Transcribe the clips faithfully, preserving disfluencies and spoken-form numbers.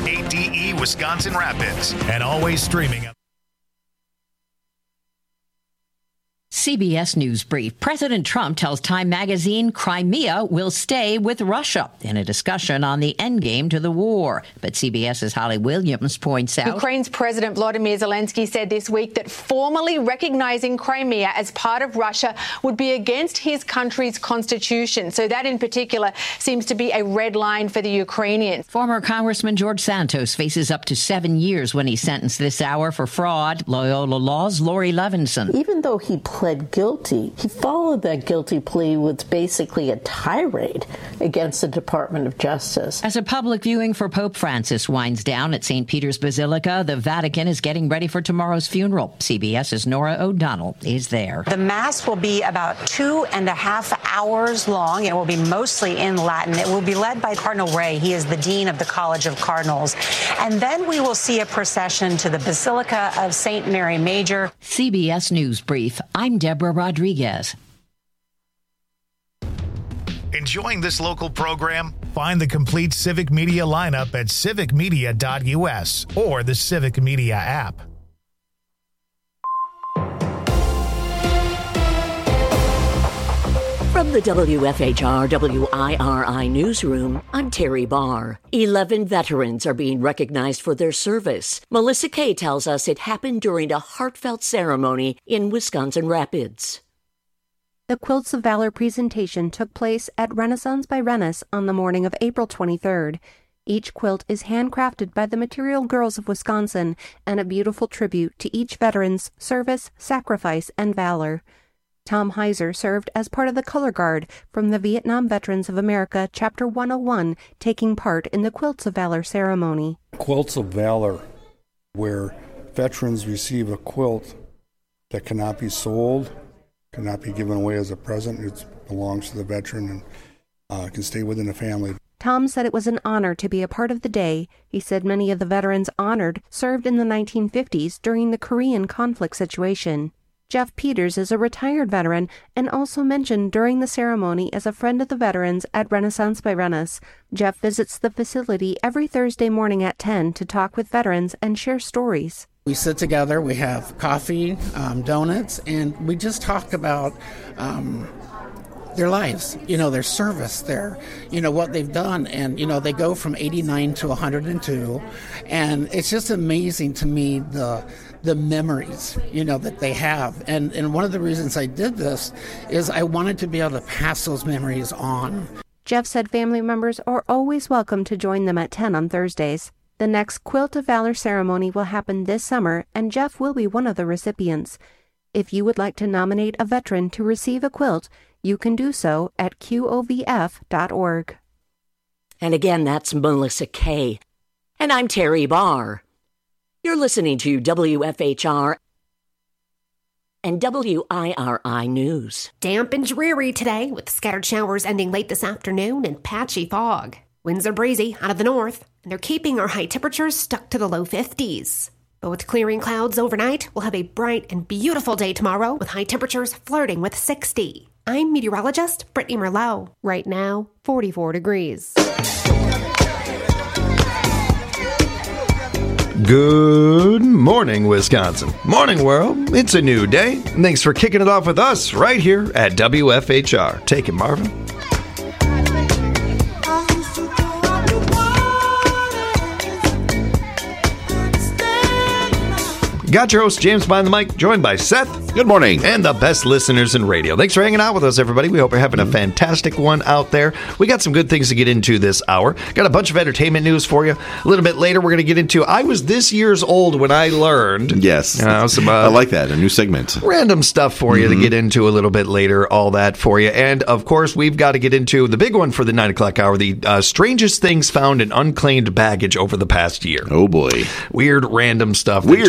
A D E Wisconsin Rapids, and always streaming. C B S News Brief. President Trump tells Time magazine Crimea will stay with Russia in a discussion on the endgame to the war. But CBS's Holly Williams points out Ukraine's President Volodymyr Zelensky said this week that formally recognizing Crimea as part of Russia would be against his country's constitution. So that in particular seems to be a red line for the Ukrainians. Former Congressman George Santos faces up to seven years when he's sentenced this hour for fraud. Loyola Law's Lori Levinson. Even though he pled guilty, he followed that guilty plea with basically a tirade against the Department of Justice. As a public viewing for Pope Francis winds down at Saint Peter's Basilica, the Vatican is getting ready for tomorrow's funeral. CBS's Nora O'Donnell is there. The Mass will be about two and a half hours long. It will be mostly in Latin. It will be led by Cardinal Ray. He is the Dean of the College of Cardinals. And then we will see a procession to the Basilica of Saint Mary Major. C B S News Brief. I'm Deborah Rodriguez. Enjoying this local program? Find the complete Civic Media lineup at civic media dot u s or the Civic Media app. From the W F H R W I R I newsroom, I'm Terry Barr. Eleven veterans are being recognized for their service. Melissa Kay tells us it happened during a heartfelt ceremony in Wisconsin Rapids. The Quilts of Valor presentation took place at Renaissance by Rennis on the morning of April twenty-third. Each quilt is handcrafted by the Material Girls of Wisconsin and a beautiful tribute to each veteran's service, sacrifice, and valor. Tom Heiser served as part of the color guard from the Vietnam Veterans of America Chapter one oh one, taking part in the Quilts of Valor ceremony. Quilts of Valor, where veterans receive a quilt that cannot be sold, cannot be given away as a present. It belongs to the veteran and uh, can stay within the family. Tom said it was an honor to be a part of the day. He said many of the veterans honored served in the nineteen fifties during the Korean conflict situation. Jeff Peters is a retired veteran and also mentioned during the ceremony as a friend of the veterans at Renaissance by Rennis. Jeff visits the facility every Thursday morning at ten to talk with veterans and share stories. We sit together, we have coffee, um, donuts, and we just talk about um, their lives, you know, their service, their, you know, what they've done. And, you know, they go from eighty-nine to one hundred two. And it's just amazing to me the the memories, you know, that they have. And, and one of the reasons I did this is I wanted to be able to pass those memories on. Jeff said family members are always welcome to join them at ten on Thursdays. The next Quilt of Valor ceremony will happen this summer, and Jeff will be one of the recipients. If you would like to nominate a veteran to receive a quilt, you can do so at Q O V F dot org. And again, that's Melissa Kay. And I'm Terry Barr. You're listening to W F H R and W I R I News. Damp and dreary today, with scattered showers ending late this afternoon and patchy fog. Winds are breezy out of the north, and they're keeping our high temperatures stuck to the low fifties. But with clearing clouds overnight, we'll have a bright and beautiful day tomorrow with high temperatures flirting with sixty. I'm meteorologist Brittany Merlot. Right now, forty-four degrees. Good morning, Wisconsin. Morning, world. It's a new day. Thanks for kicking it off with us right here at W F H R. Take it, Marvin. Got your host, James behind the mic, joined by Seth. Good morning. And the best listeners in radio. Thanks for hanging out with us, everybody. We hope you're having a fantastic one out there. We got some good things to get into this hour. Got a bunch of entertainment news for you. A little bit later, we're going to get into, I was this years old when I learned. Yes. You know, some, uh, I like that. A new segment. Random stuff for you mm-hmm. to get into a little bit later. All that for you. And, of course, we've got to get into the big one for the nine o'clock hour, the uh, strangest things found in unclaimed baggage over the past year. Oh, boy. Weird, random stuff Weird. that just was found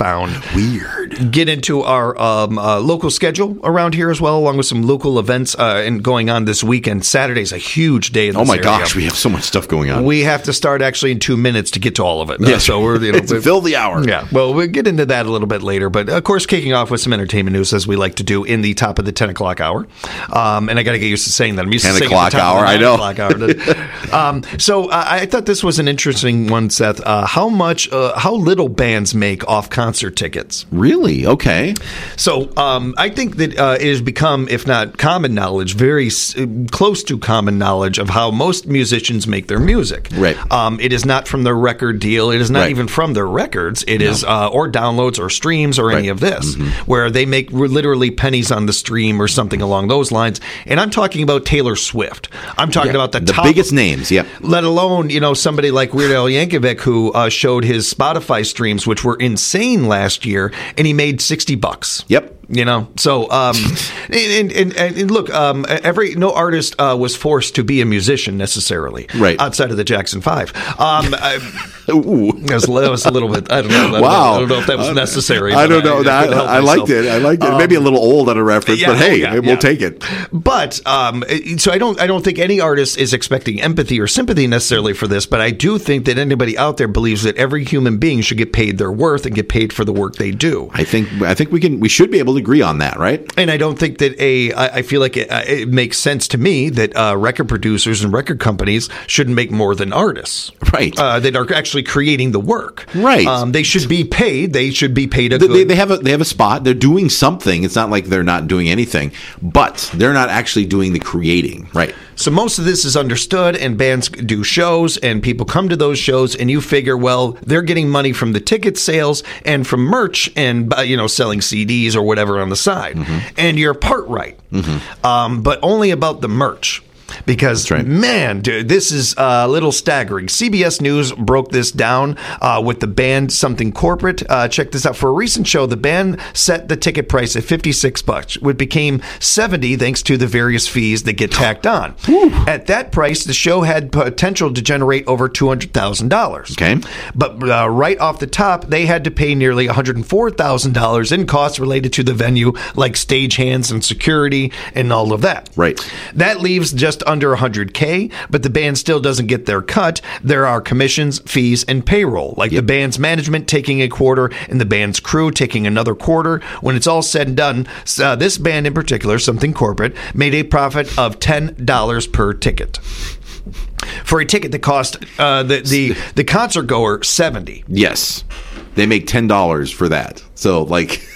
sound. Weird. Get into our um, uh, local schedule around here as well, along with some local events uh, and going on this weekend. Saturday's a huge day in this Oh my area. gosh, we have so much stuff going on. We have to start actually in two minutes to get to all of it. Uh, Yes. so we're you know, It's fill the hour. Yeah. Well, we'll get into that a little bit later, but of course, kicking off with some entertainment news as we like to do in the top of the ten o'clock hour. Um, and I got to get used to saying that. I'm used ten to saying o'clock at the top hour, of the I know. O'clock hour. um, so uh, I thought this was an interesting one, Seth. Uh, how much, uh, how little bands make off concert tickets? Really? Okay. So um, I think that uh, it has become, if not common knowledge, very s- close to common knowledge of how most musicians make their music. Right. Um, it is not from their record deal. It is not Right. even from their records. It No. is uh, or downloads or streams or any Right. of this, Mhm. where they make r- literally pennies on the stream or something along those lines. And I'm talking about Taylor Swift. I'm talking Yeah. about the, The top biggest names, yeah. Let alone, you know, somebody like Weird Al Yankovic who uh, showed his Spotify streams, which were insane last year, and he made sixty bucks. Yep. You know, so um, and, and, and, and look, um, every no artist uh, was forced to be a musician necessarily, Right. Outside of the Jackson Five. Um, I, Ooh. that, was, that was a little bit. I don't know. I don't Wow. know, I don't know if that was necessary. I but don't know. I, I, couldn't help I liked myself. it. I liked it. Um, Maybe a little old on a reference, yeah, but hey, oh, yeah, we'll yeah. take it. But um, so I don't. I don't think any artist is expecting empathy or sympathy necessarily for this. But I do think that anybody out there believes that every human being should get paid their worth and get paid for the work they do. I think I think we can we should be able to agree on that, right? And I don't think that a. I I feel like it, uh, it makes sense to me that uh, record producers and record companies shouldn't make more than artists, right? Uh, that are actually creating the work, right? Um, they should be paid. They should be paid a They, good. they, they have a they have a spot. They're doing something. It's not like they're not doing anything, but they're not actually doing the creating, right? So most of this is understood, and bands do shows, and people come to those shows, and you figure, well, they're getting money from the ticket sales and from merch and, uh, you know, selling C Ds or whatever on the side. Mm-hmm. And you're part right, mm-hmm. um, but only about the merch. Because, right. man, dude, this is a little staggering. C B S News broke this down uh, with the band Something Corporate. Uh, check this out. For a recent show, the band set the ticket price at fifty-six bucks, which became seventy thanks to the various fees that get tacked on. At that price, the show had potential to generate over two hundred thousand dollars. Okay. But uh, right off the top, they had to pay nearly one hundred four thousand dollars in costs related to the venue, like stagehands and security and all of that. Right. That leaves just under one hundred K, but the band still doesn't get their cut. There are commissions, fees, and payroll, like yep. the band's management taking a quarter and the band's crew taking another quarter. When it's all said and done, uh, this band in particular, Something Corporate, made a profit of ten dollars per ticket. For a ticket that cost uh, the, the, the concert goer seventy dollars. Yes. They make ten dollars for that. So, like,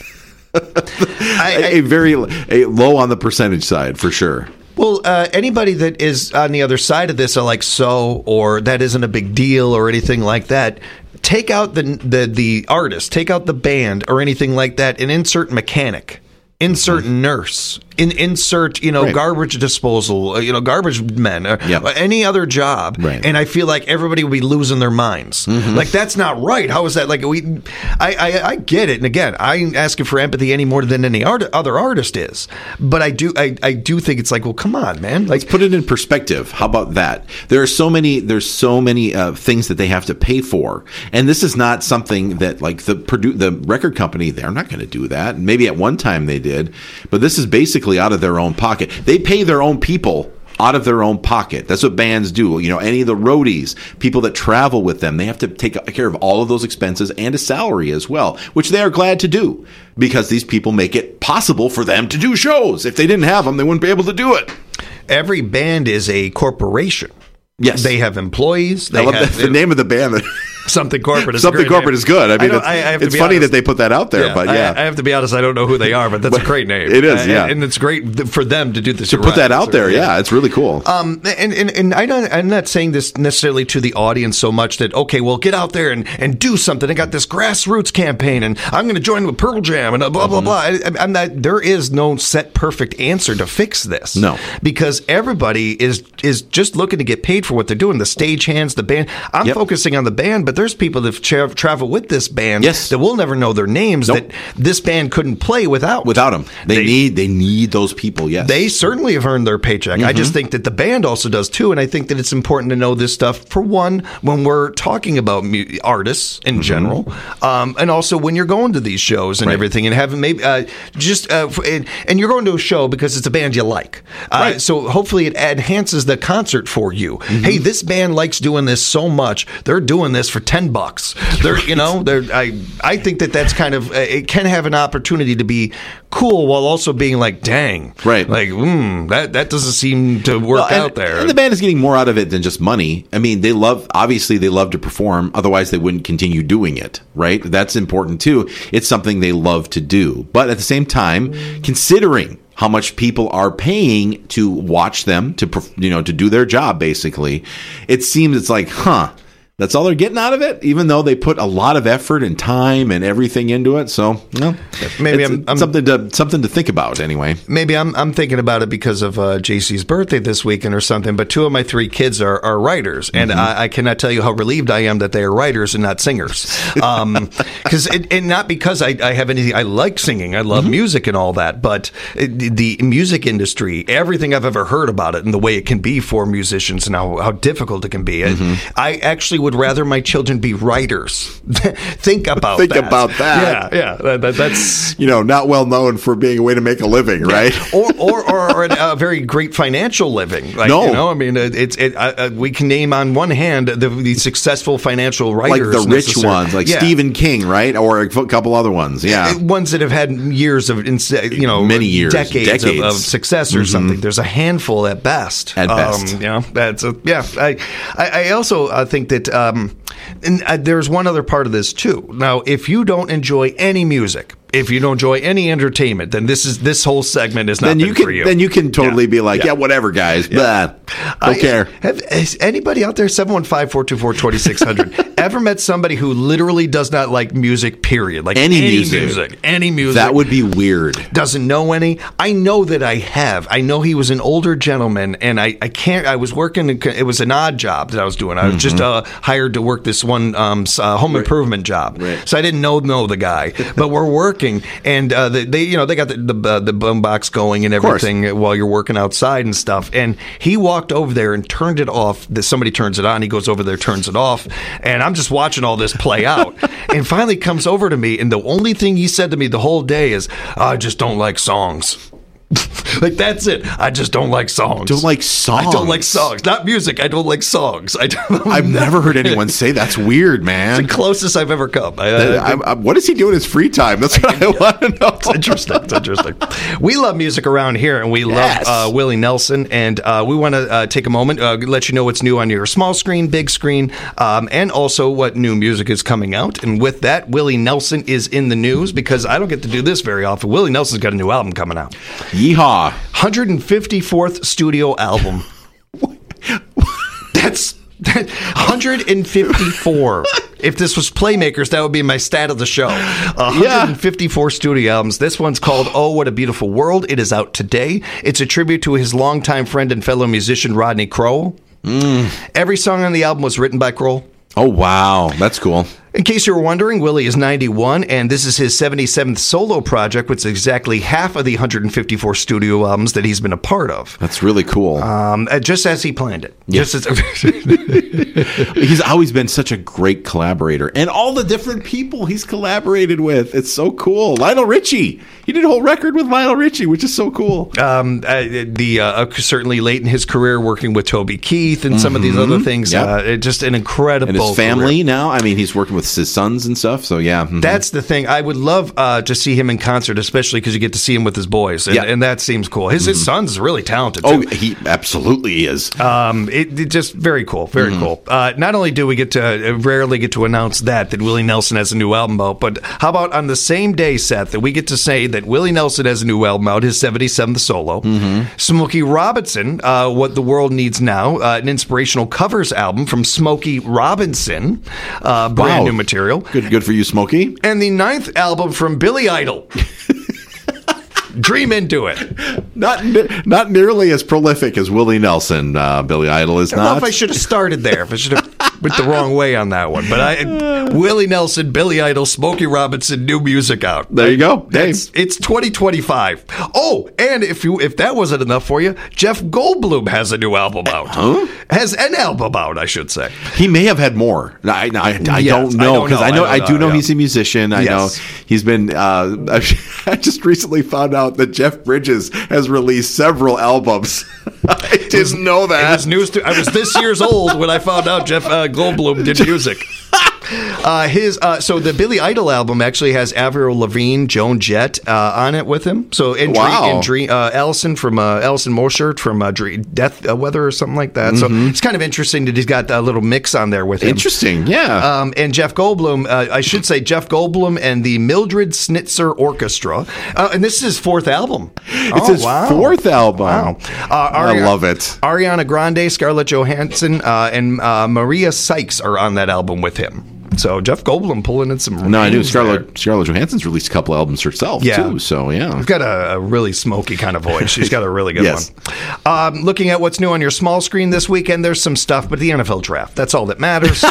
I, a, a very a low on the percentage side, for sure. Well, uh, anybody that is on the other side of this are like, so, or that isn't a big deal or anything like that. Take out the, the, the artist, take out the band or anything like that and insert mechanic, insert mm-hmm. nurse, in, insert, you know, right. garbage disposal, uh, you know, garbage men, or yep. any other job. Right. And I feel like everybody would be losing their minds. Mm-hmm. Like, that's not right. How is that? Like, we, I, I, I get it. And again, I ain't asking for empathy any more than any art, other artist is. But I do, I, I do think it's like, well, come on, man. Like, let's put it in perspective. How about that? There are so many, there's so many uh, things that they have to pay for. And this is not something that, like, the produ- the record company, they're not going to do that. Maybe at one time they did. But this is basically out of their own pocket. They pay their own people out of their own pocket. That's what bands do. You know, any of the roadies, people that travel with them, they have to take care of all of those expenses and a salary as well, which they are glad to do because these people make it possible for them to do shows. If they didn't have them, they wouldn't be able to do it. Every band is a corporation. Yes. They have employees. They I love have, the, the name of the band. Something Corporate is Something Corporate name. is good. I mean, I it's, I, I it's funny honest. that they put that out there, yeah, but yeah. I, I have to be honest, I don't know who they are, but that's a great name. It is, yeah. And, and it's great for them to do this. To put that out there, yeah, it's really cool. Um, and, and, and I don't, I'm not saying this necessarily to the audience so much that, okay, well, get out there and, and do something. I got this grassroots campaign, and I'm going to join with Pearl Jam, and blah, blah, blah. I, I'm not, there is no set perfect answer to fix this. No. Because everybody is is just looking to get paid for what they're doing. The stagehands, the band. I'm yep. focusing on the band, but but there's people that tra- travel with this band yes. that we'll never know their names nope. that this band couldn't play without. Without them. They, they need they need those people, yes. They certainly have earned their paycheck. Mm-hmm. I just think that the band also does too, and I think that it's important to know this stuff, for one, when we're talking about mu- artists in mm-hmm. general, um, and also when you're going to these shows and right. everything, and having maybe uh, just uh, and, and you're going to a show because it's a band you like. Uh, right. So hopefully it enhances the concert for you. Mm-hmm. Hey, this band likes doing this so much; they're doing this for ten bucks. They're, right. you know, they're. I I think that that's kind of uh, it can have an opportunity to be cool while also being like, dang, right? Like, mm, that that doesn't seem to work well, and, out there. And the band is getting more out of it than just money. I mean, they love obviously they love to perform, otherwise they wouldn't continue doing it, right? That's important too. It's something they love to do, but at the same time, considering how much people are paying to watch them, to you know, to do their job, basically, it seems it's like, huh, that's all they're getting out of it, even though they put a lot of effort and time and everything into it. So, no, maybe I'm, I'm something to something to think about anyway. Maybe I'm I'm thinking about it because of uh, J C's birthday this weekend or something. But two of my three kids are, are writers, and mm-hmm. I, I cannot tell you how relieved I am that they are writers and not singers. Um, because and not because I, I have anything. I like singing. I love mm-hmm. music and all that. But it, the music industry, everything I've ever heard about it, and the way it can be for musicians, and how, how difficult it can be. Mm-hmm. I actually would rather my children be writers. Think about Think that. Think about that. Yeah, yeah. That, that, that's you know not well known for being a way to make a living, right? or or or, or a very great financial living. Like, no, you know, I mean, it's it. Uh, we can name on one hand the, the successful financial writers, like the rich ones, like yeah. Stephen King, right, or a couple other ones. Yeah, ones that have had years of you know many years, decades, decades. Of, of success or mm-hmm. something. There's a handful at best. At best, um, you know, that's a, yeah. I I, I also uh, think that. Um, And uh, there's one other part of this too. Now, if you don't enjoy any music, if you don't enjoy any entertainment, then this is this whole segment is not then you can, for you. Then you can totally yeah. be like, yeah. yeah, whatever, guys. Yeah. Blah. Don't I, care. Have, has anybody out there, seven one five, four two four, two six zero zero, ever met somebody who literally does not like music, period? Like any, any music. music. Any music. That would be weird. Doesn't know any. I know that I have. I know he was an older gentleman, and I, I can't, I was working, it was an odd job that I was doing. I was mm-hmm. just uh, hired to work this one um, uh, home right. improvement job. Right. So I didn't know know the guy, but we're working, and uh, they, they you know they got the the, uh, the boom box going and everything while you're working outside and stuff. And he walked over there and turned it off. Somebody turns it on. He goes over there, turns it off, and I'm just watching all this play out. And finally comes over to me, and the only thing he said to me the whole day is, "I just don't like songs." Like, that's it. I just don't like songs. Don't like songs. I don't like songs. Not music. I don't like songs. I don't, I've never heard anyone say that's weird, man. It's the closest I've ever come. I, I, I, I, what does he do in his free time? That's what I, I want to know. It's interesting. It's interesting. We love music around here, and we yes. love uh, Willie Nelson. And uh, we want to uh, take a moment, uh, let you know what's new on your small screen, big screen, um, and also what new music is coming out. And with that, Willie Nelson is in the news because I don't get to do this very often. Willie Nelson's got a new album coming out. Yeehaw. one hundred fifty-fourth studio album. That's that, one hundred fifty-four. If this was Playmakers, that would be my stat of the show. one hundred fifty-four yeah. studio albums. This one's called Oh, What a Beautiful World. It is out today. It's a tribute to his longtime friend and fellow musician, Rodney Crowell. Mm. Every song on the album was written by Crowell. Oh, wow. That's cool. In case you were wondering, Willie is ninety-one, and this is his seventy-seventh solo project, which is exactly half of the one hundred fifty-four studio albums that he's been a part of. That's really cool. Um, just as he planned it. Yeah. Just as he's always been such a great collaborator. And all the different people he's collaborated with. It's so cool. Lionel Richie. He did a whole record with Lionel Richie, which is so cool. Um, uh, the uh, certainly late in his career, working with Toby Keith and mm-hmm. some of these other things. Yep. Uh, just an incredible And his family career. now. I mean, he's working with his sons and stuff. So, yeah. Mm-hmm. That's the thing. I would love uh, to see him in concert, especially because you get to see him with his boys. And, yeah. and that seems cool. His, mm-hmm. his son's really talented, too. Oh, he absolutely is. Um, it, it just very cool. Very mm-hmm. cool. Uh, not only do we get to, uh, rarely get to announce that, that Willie Nelson has a new album out, but how about on the same day, Seth, that we get to say that Willie Nelson has a new album out, his seventy-seventh solo. Mm-hmm. Smokey Robinson, uh, What the World Needs Now, uh, an inspirational covers album from Smokey Robinson, uh, brand wow. new material. Good, good for you, Smokey. And the ninth album from Billy Idol. Dream into it. Not not nearly as prolific as Willie Nelson. Uh, Billy Idol is I don't not. know if I should have started there. If I should have went the wrong way on that one. But I, Willie Nelson, Billy Idol, Smokey Robinson, new music out. There you go. It's, it's twenty twenty-five. Oh, and if you if that wasn't enough for you, Jeff Goldblum has a new album out. Huh? Has an album out, I should say. He may have had more. I, I, I Yes, don't know because I, I know don't I, know, do know yeah. he's a musician. I Yes. know he's been. Uh, I just recently found out that Jeff Bridges has released several albums. I didn't know that. It was news to, I was this year's old when I found out Jeff uh, Goldblum did music. Uh, his uh, so the Billy Idol album actually has Avril Lavigne, Joan Jett uh, on it with him. So in Wow. Dream, in Dream uh, Allison from uh, Allison Mosher from uh, Dream, Death uh, Weather or something like that. Mm-hmm. So it's kind of interesting that he's got a little mix on there with him. Interesting, yeah. Um, and Jeff Goldblum, uh, I should say Jeff Goldblum and the Mildred Snitzer Orchestra, uh, and this is his fourth album. It's Oh, his wow. fourth album. Wow. Uh, I Ari- love it. Ariana Grande, Scarlett Johansson, uh, and uh, Maria Sykes are on that album with him. So Jeff Goldblum pulling in some. No, I knew names Scarlett there. Scarlett Johansson's released a couple albums herself Yeah. too. So yeah, She's got a, a really smoky kind of voice. She's got a really good Yes. one. Um, looking at what's new on your small screen this weekend, there's some stuff, but the N F L draft, that's all that matters.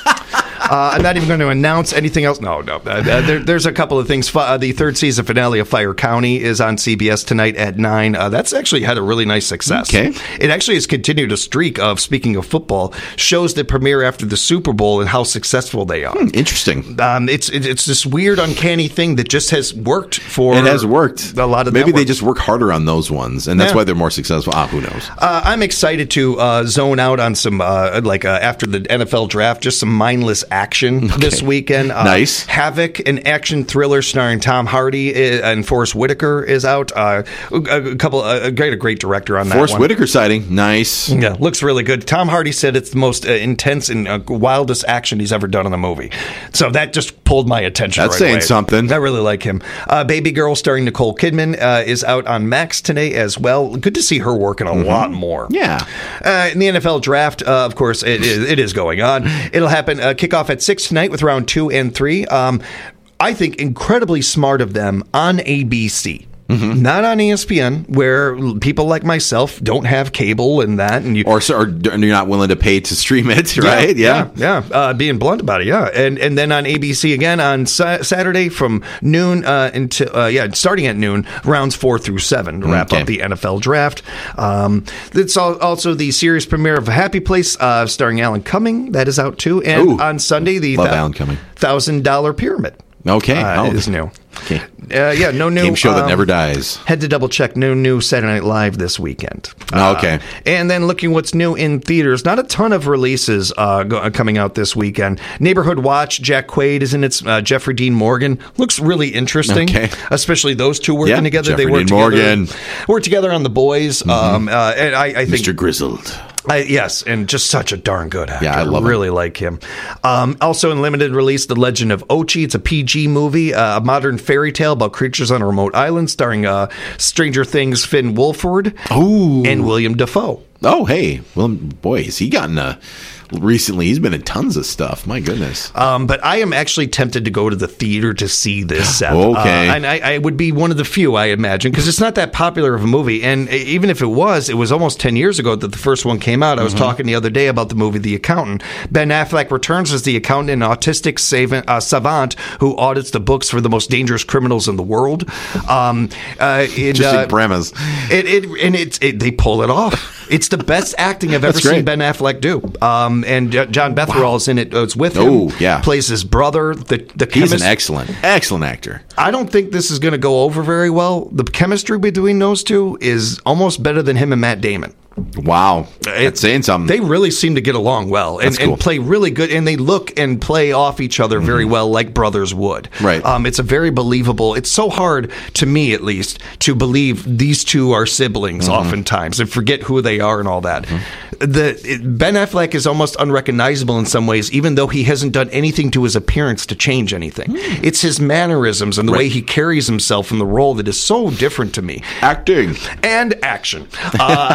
Uh, I'm not even going to announce anything else. No, no. Uh, there, there's a couple of things. Uh, the third season finale of Fire County is on C B S tonight at nine. Uh, that's actually had a really nice success. Okay. It actually has continued a streak of, speaking of football, shows that premiere after the Super Bowl and how successful they are. Hmm, interesting. Um, it's it, it's this weird, uncanny thing that just has worked for It has worked. a lot of Maybe they networks. just work harder on those ones, and that's Yeah. why they're more successful. Ah, who knows? Uh, I'm excited to uh, zone out on some, uh, like uh, after the N F L draft, just some mindless action this weekend. Uh, Nice. Havoc, an action thriller starring Tom Hardy uh, and Forrest Whitaker is out. Uh, a, a couple, a great, a great director on that Forrest one. Whitaker sighting, nice. Yeah, looks really good. Tom Hardy said it's the most uh, intense and uh, wildest action he's ever done in a movie. So that just pulled my attention. That's right saying away. something. I really like him. Uh, Baby Girl starring Nicole Kidman uh, is out on Max today as well. Good to see her working a lot more. Yeah. Uh, in the N F L draft, uh, of course, it is, it is going on. It'll happen uh, kickoff at six tonight with round two and three. Um, I think incredibly smart of them on A B C. Mm-hmm. Not on E S P N, where people like myself don't have cable and that, and you or, so, or you're not willing to pay to stream it, right? Yeah, yeah. yeah. Uh, being blunt about it, yeah. And and then on A B C again on sa- Saturday from noon uh, until uh, yeah, starting at noon, rounds four through seven to wrap Okay. up the N F L draft. Um, it's al- also the series premiere of Happy Place, uh, starring Alan Cumming. That is out too. And Ooh. on Sunday, the Love Alan Cumming. Thousand Dollar Pyramid. Okay. Uh, Oh. is new. Okay. Uh, yeah, no new Game show that um, never dies. Had to double check. No new Saturday Night Live this weekend. Oh, okay. Uh, and then looking what's new in theaters. Not a ton of releases uh, go, coming out this weekend. Neighborhood Watch. Jack Quaid is in it. Uh, Jeffrey Dean Morgan looks really interesting. Okay. Especially those two working Yeah, together. Jeffrey they work Dean together. Morgan. Work together on The Boys. Mm-hmm. Um, uh, and I, I think Mister Grizzled. I, yes, and just such a darn good actor. Yeah, I love him. really like him. Um, also in limited release, The Legend of Ochi. It's a P G movie, uh, a modern fairy tale about creatures on a remote island, starring uh, Stranger Things Finn Wolford Ooh. and William Dafoe. Oh, hey. Well, boy, has he gotten a... Recently, he's been in tons of stuff. My goodness. Um, but I am actually tempted to go to the theater to see this. Seth. Okay. Uh, and I, I would be one of the few, I imagine, because it's not that popular of a movie. And even if it was, it was almost ten years ago that the first one came out. I was Mm-hmm. talking the other day about the movie The Accountant. Ben Affleck returns as the accountant, an autistic savant, uh, savant who audits the books for the most dangerous criminals in the world. Um, uh, it, Interesting uh, premise. It, it, and it's, it, they pull it off. It's the best acting I've ever That's great. seen Ben Affleck do. Um, and uh, John Bethel is in it. Uh, it's with him. Oh, yeah. Plays his brother. The the He's chemist. an excellent, excellent actor. I don't think this is going to go over very well. The chemistry between those two is almost better than him and Matt Damon. Wow. That's saying something. They really seem to get along well and, That's cool. and play really good. And they look and play off each other very well, like brothers would. Right. Um, it's a very believable. It's so hard, to me at least, to believe these two are siblings oftentimes and forget who they are and all that. The it, Ben Affleck is almost unrecognizable in some ways, even though he hasn't done anything to his appearance to change anything. It's his mannerisms and the Right. way he carries himself in the role that is so different to me. Acting. And action. Uh, I, I get And to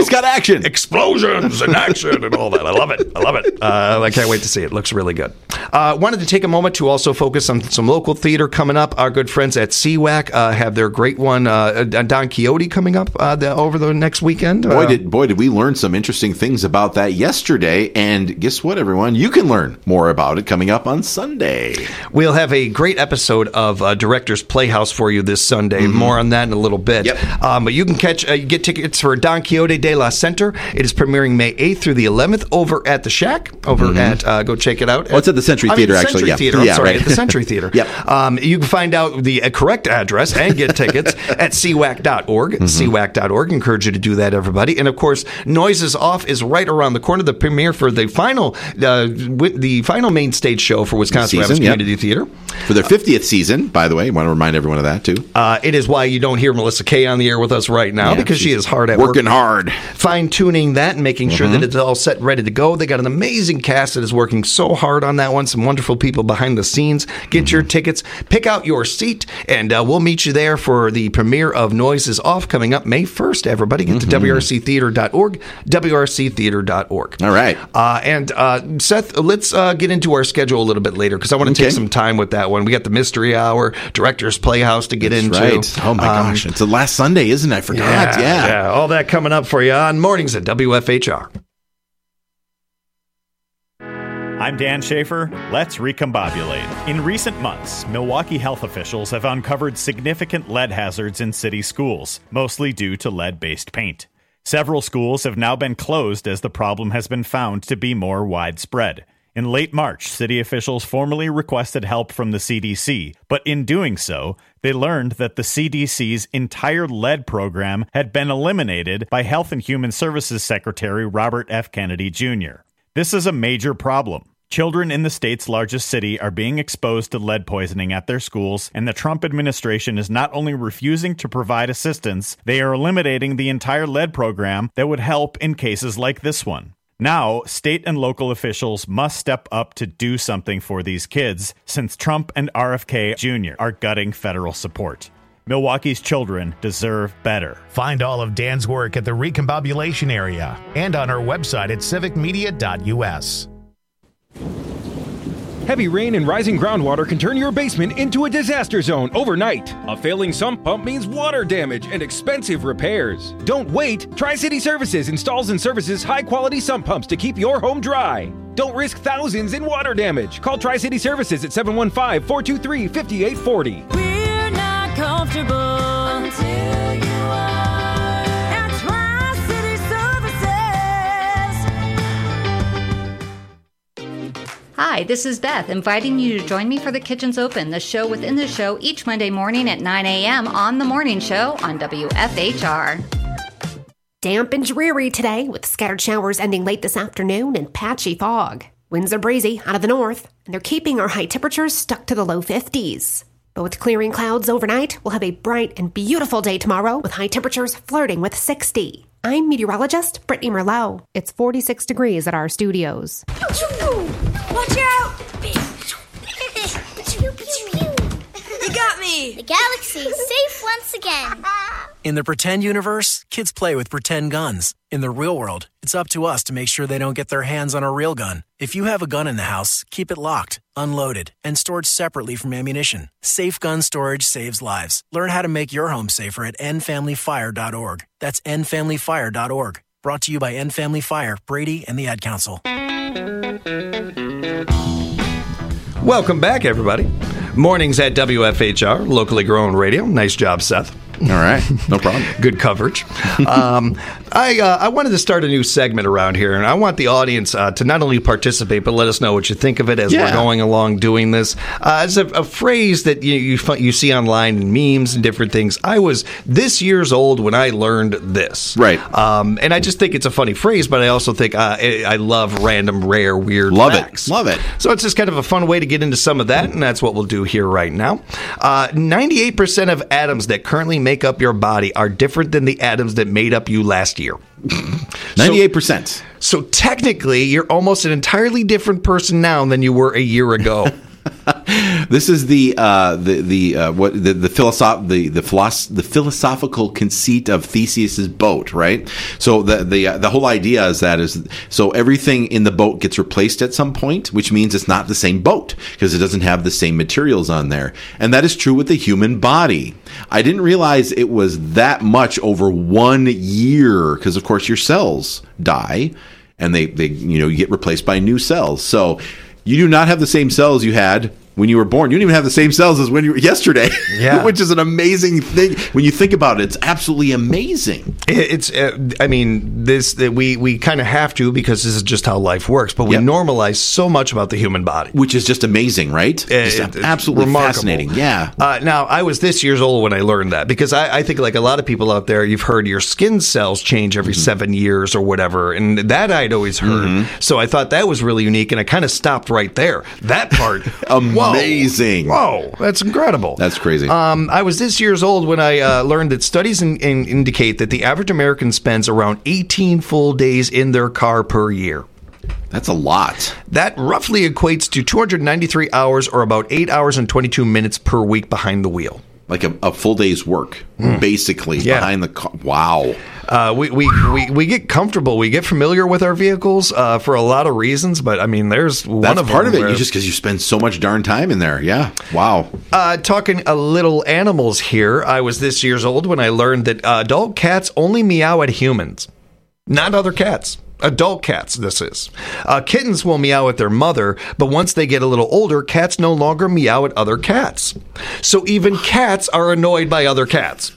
It's got action. Explosions and action and all that. I love it. I love it. Uh, I can't wait to see it. It looks really good. Uh, wanted to take a moment to also focus on some local theater coming up. Our good friends at C WAC uh, have their great one, uh, Don Quixote, coming up uh, the, over the next weekend. Boy, uh, did boy did we learn some interesting things about that yesterday. And guess what, everyone? You can learn more about it coming up on Sunday. We'll have a great episode of uh, Director's Playhouse for you this Sunday. Mm-hmm. More on that in a little bit. Yep. Um, but you can catch uh, get tickets for Don Quixote de la Center. It is premiering May eighth through the eleventh over at the Shack. Over mm-hmm. at uh, go check it out. Well, it's at the Century I Theater, mean, actually. Century Yeah, Theater. I'm yeah, sorry, right. at the Century Theater. Yep. Um, you can find out the uh, correct address and get tickets at c w a c dot org. Mm-hmm. c w a c dot org. Encourage you to do that, everybody. And of course, Noises Off is right around the corner. The premiere for the final, uh, the final main stage show for Wisconsin Rapids yep. Community Theater for their fiftieth season. By the way, I want to remind everyone of that too. Uh, it is why you don't hear Melissa Kay on the air with us right now, yeah, because she is hard at working work, hard, fine tuning that and making sure mm-hmm. that it's all set and ready to go. They got an amazing cast that is working so hard on that one. Some wonderful people behind the scenes. Get mm-hmm. your tickets, pick out your seat, and uh, we'll meet you there for the premiere of Noises Off coming up May first. Everybody get mm-hmm. to w r c theater dot org, w r c theater dot org. All right. Uh, and uh, Seth, let's uh, get into our schedule a little bit later because I want to okay. take some time with that one. We got the Mystery Hour, Director's Playhouse to get That's into. Right. Oh my um, gosh, it's the last Sunday, isn't it? I forgot. Yeah, yeah, yeah, all that coming up for you on Mornings at W F H R. I'm Dan Schaefer. Let's recombobulate. In recent months, Milwaukee health officials have uncovered significant lead hazards in city schools, mostly due to lead-based paint. Several schools have now been closed as the problem has been found to be more widespread. In late March, city officials formally requested help from the C D C, but in doing so, they learned that the C D C's entire lead program had been eliminated by Health and Human Services Secretary Robert F. Kennedy Junior This is a major problem. Children in the state's largest city are being exposed to lead poisoning at their schools, and the Trump administration is not only refusing to provide assistance, they are eliminating the entire lead program that would help in cases like this one. Now, state and local officials must step up to do something for these kids, since Trump and R F K Junior are gutting federal support. Milwaukee's children deserve better. Find all of Dan's work at the Recombobulation area and on our website at civic media dot u s. Heavy rain and rising groundwater can turn your basement into a disaster zone overnight. A failing sump pump means water damage and expensive repairs. Don't wait. Tri-City Services installs and services high-quality sump pumps to keep your home dry. Don't risk thousands in water damage. Call Tri-City Services at seven one five, four two three, five eight four zero. We're not comfortable until you are at Tri-City Services. Hi, this is Beth, inviting you to join me for The Kitchen's Open, the show within the show each Monday morning at nine a.m. on The Morning Show on W F H R. Damp and dreary today, with scattered showers ending late this afternoon and patchy fog. Winds are breezy out of the north, and they're keeping our high temperatures stuck to the low fifties. But with clearing clouds overnight, we'll have a bright and beautiful day tomorrow with high temperatures flirting with sixty. I'm meteorologist Brittany Merlot. It's forty-six degrees at our studios. Watch out! You got me! The galaxy is safe once again. In the pretend universe, kids play with pretend guns. In the real world, it's up to us to make sure they don't get their hands on a real gun. If you have a gun in the house, keep it locked, unloaded, and stored separately from ammunition. Safe gun storage saves lives. Learn how to make your home safer at end family fire dot org. That's end family fire dot org. Brought to you by End Family Fire, Brady, and the Ad Council. Welcome back, everybody. Mornings at W F H R, locally grown radio. Nice job, Seth. All right, no problem. Good coverage. Um, I uh, I wanted to start a new segment around here, and I want the audience uh, to not only participate, but let us know what you think of it as yeah. we're going along doing this. Uh, it's a, a phrase that you, you you see online in memes and different things. I was this years old when I learned this. Right. Um, and I just think it's a funny phrase, but I also think uh, I, I love random, rare, weird love facts. Love it. Love it. So it's just kind of a fun way to get into some of that, and that's what we'll do here right now. Uh, ninety-eight percent of atoms that currently make up your body are different than the atoms that made up you last year. ninety-eight percent. So, so technically, you're almost an entirely different person now than you were a year ago. This is the uh, the the uh, what the the philosoph the the, philosoph- the philosophical conceit of Theseus's boat, right? So the the uh, the whole idea is that is so everything in the boat gets replaced at some point, which means it's not the same boat because it doesn't have the same materials on there, and that is true with the human body. I didn't realize it was that much over one year because, of course, your cells die and they they you know you get replaced by new cells. So you do not have the same cells you had when you were born. You don't even have the same cells as when you were yesterday, yeah. which is an amazing thing. When you think about it, it's absolutely amazing. It's, uh, I mean, this uh, we we kind of have to because this is just how life works. But we yep. normalize so much about the human body, which is just amazing, right? Just it, absolutely remarkable. Fascinating. Yeah. Uh, now, I was this years old when I learned that because I, I think, like a lot of people out there, you've heard your skin cells change every mm-hmm. seven years or whatever, and that I'd always heard. Mm-hmm. So I thought that was really unique, and I kind of stopped right there. That part, amazing. Whoa, whoa, that's incredible. That's crazy. Um, I was this years old when I uh, learned that studies in, in indicate that the average American spends around eighteen full days in their car per year. That's a lot. That roughly equates to two hundred ninety-three hours or about eight hours and twenty-two minutes per week behind the wheel. Like a, a full day's work, mm. basically, yeah. behind the car. Wow. Uh, we, we, we, we get comfortable. We get familiar with our vehicles uh, for a lot of reasons, but I mean, there's one That's of part them of it. You just because you spend so much darn time in there. Yeah. Wow. Uh, talking a little animals here. I was this years old when I learned that uh, adult cats only meow at humans, not other cats. Adult cats, this is. Uh, kittens will meow at their mother, but once they get a little older, cats no longer meow at other cats. So even cats are annoyed by other cats.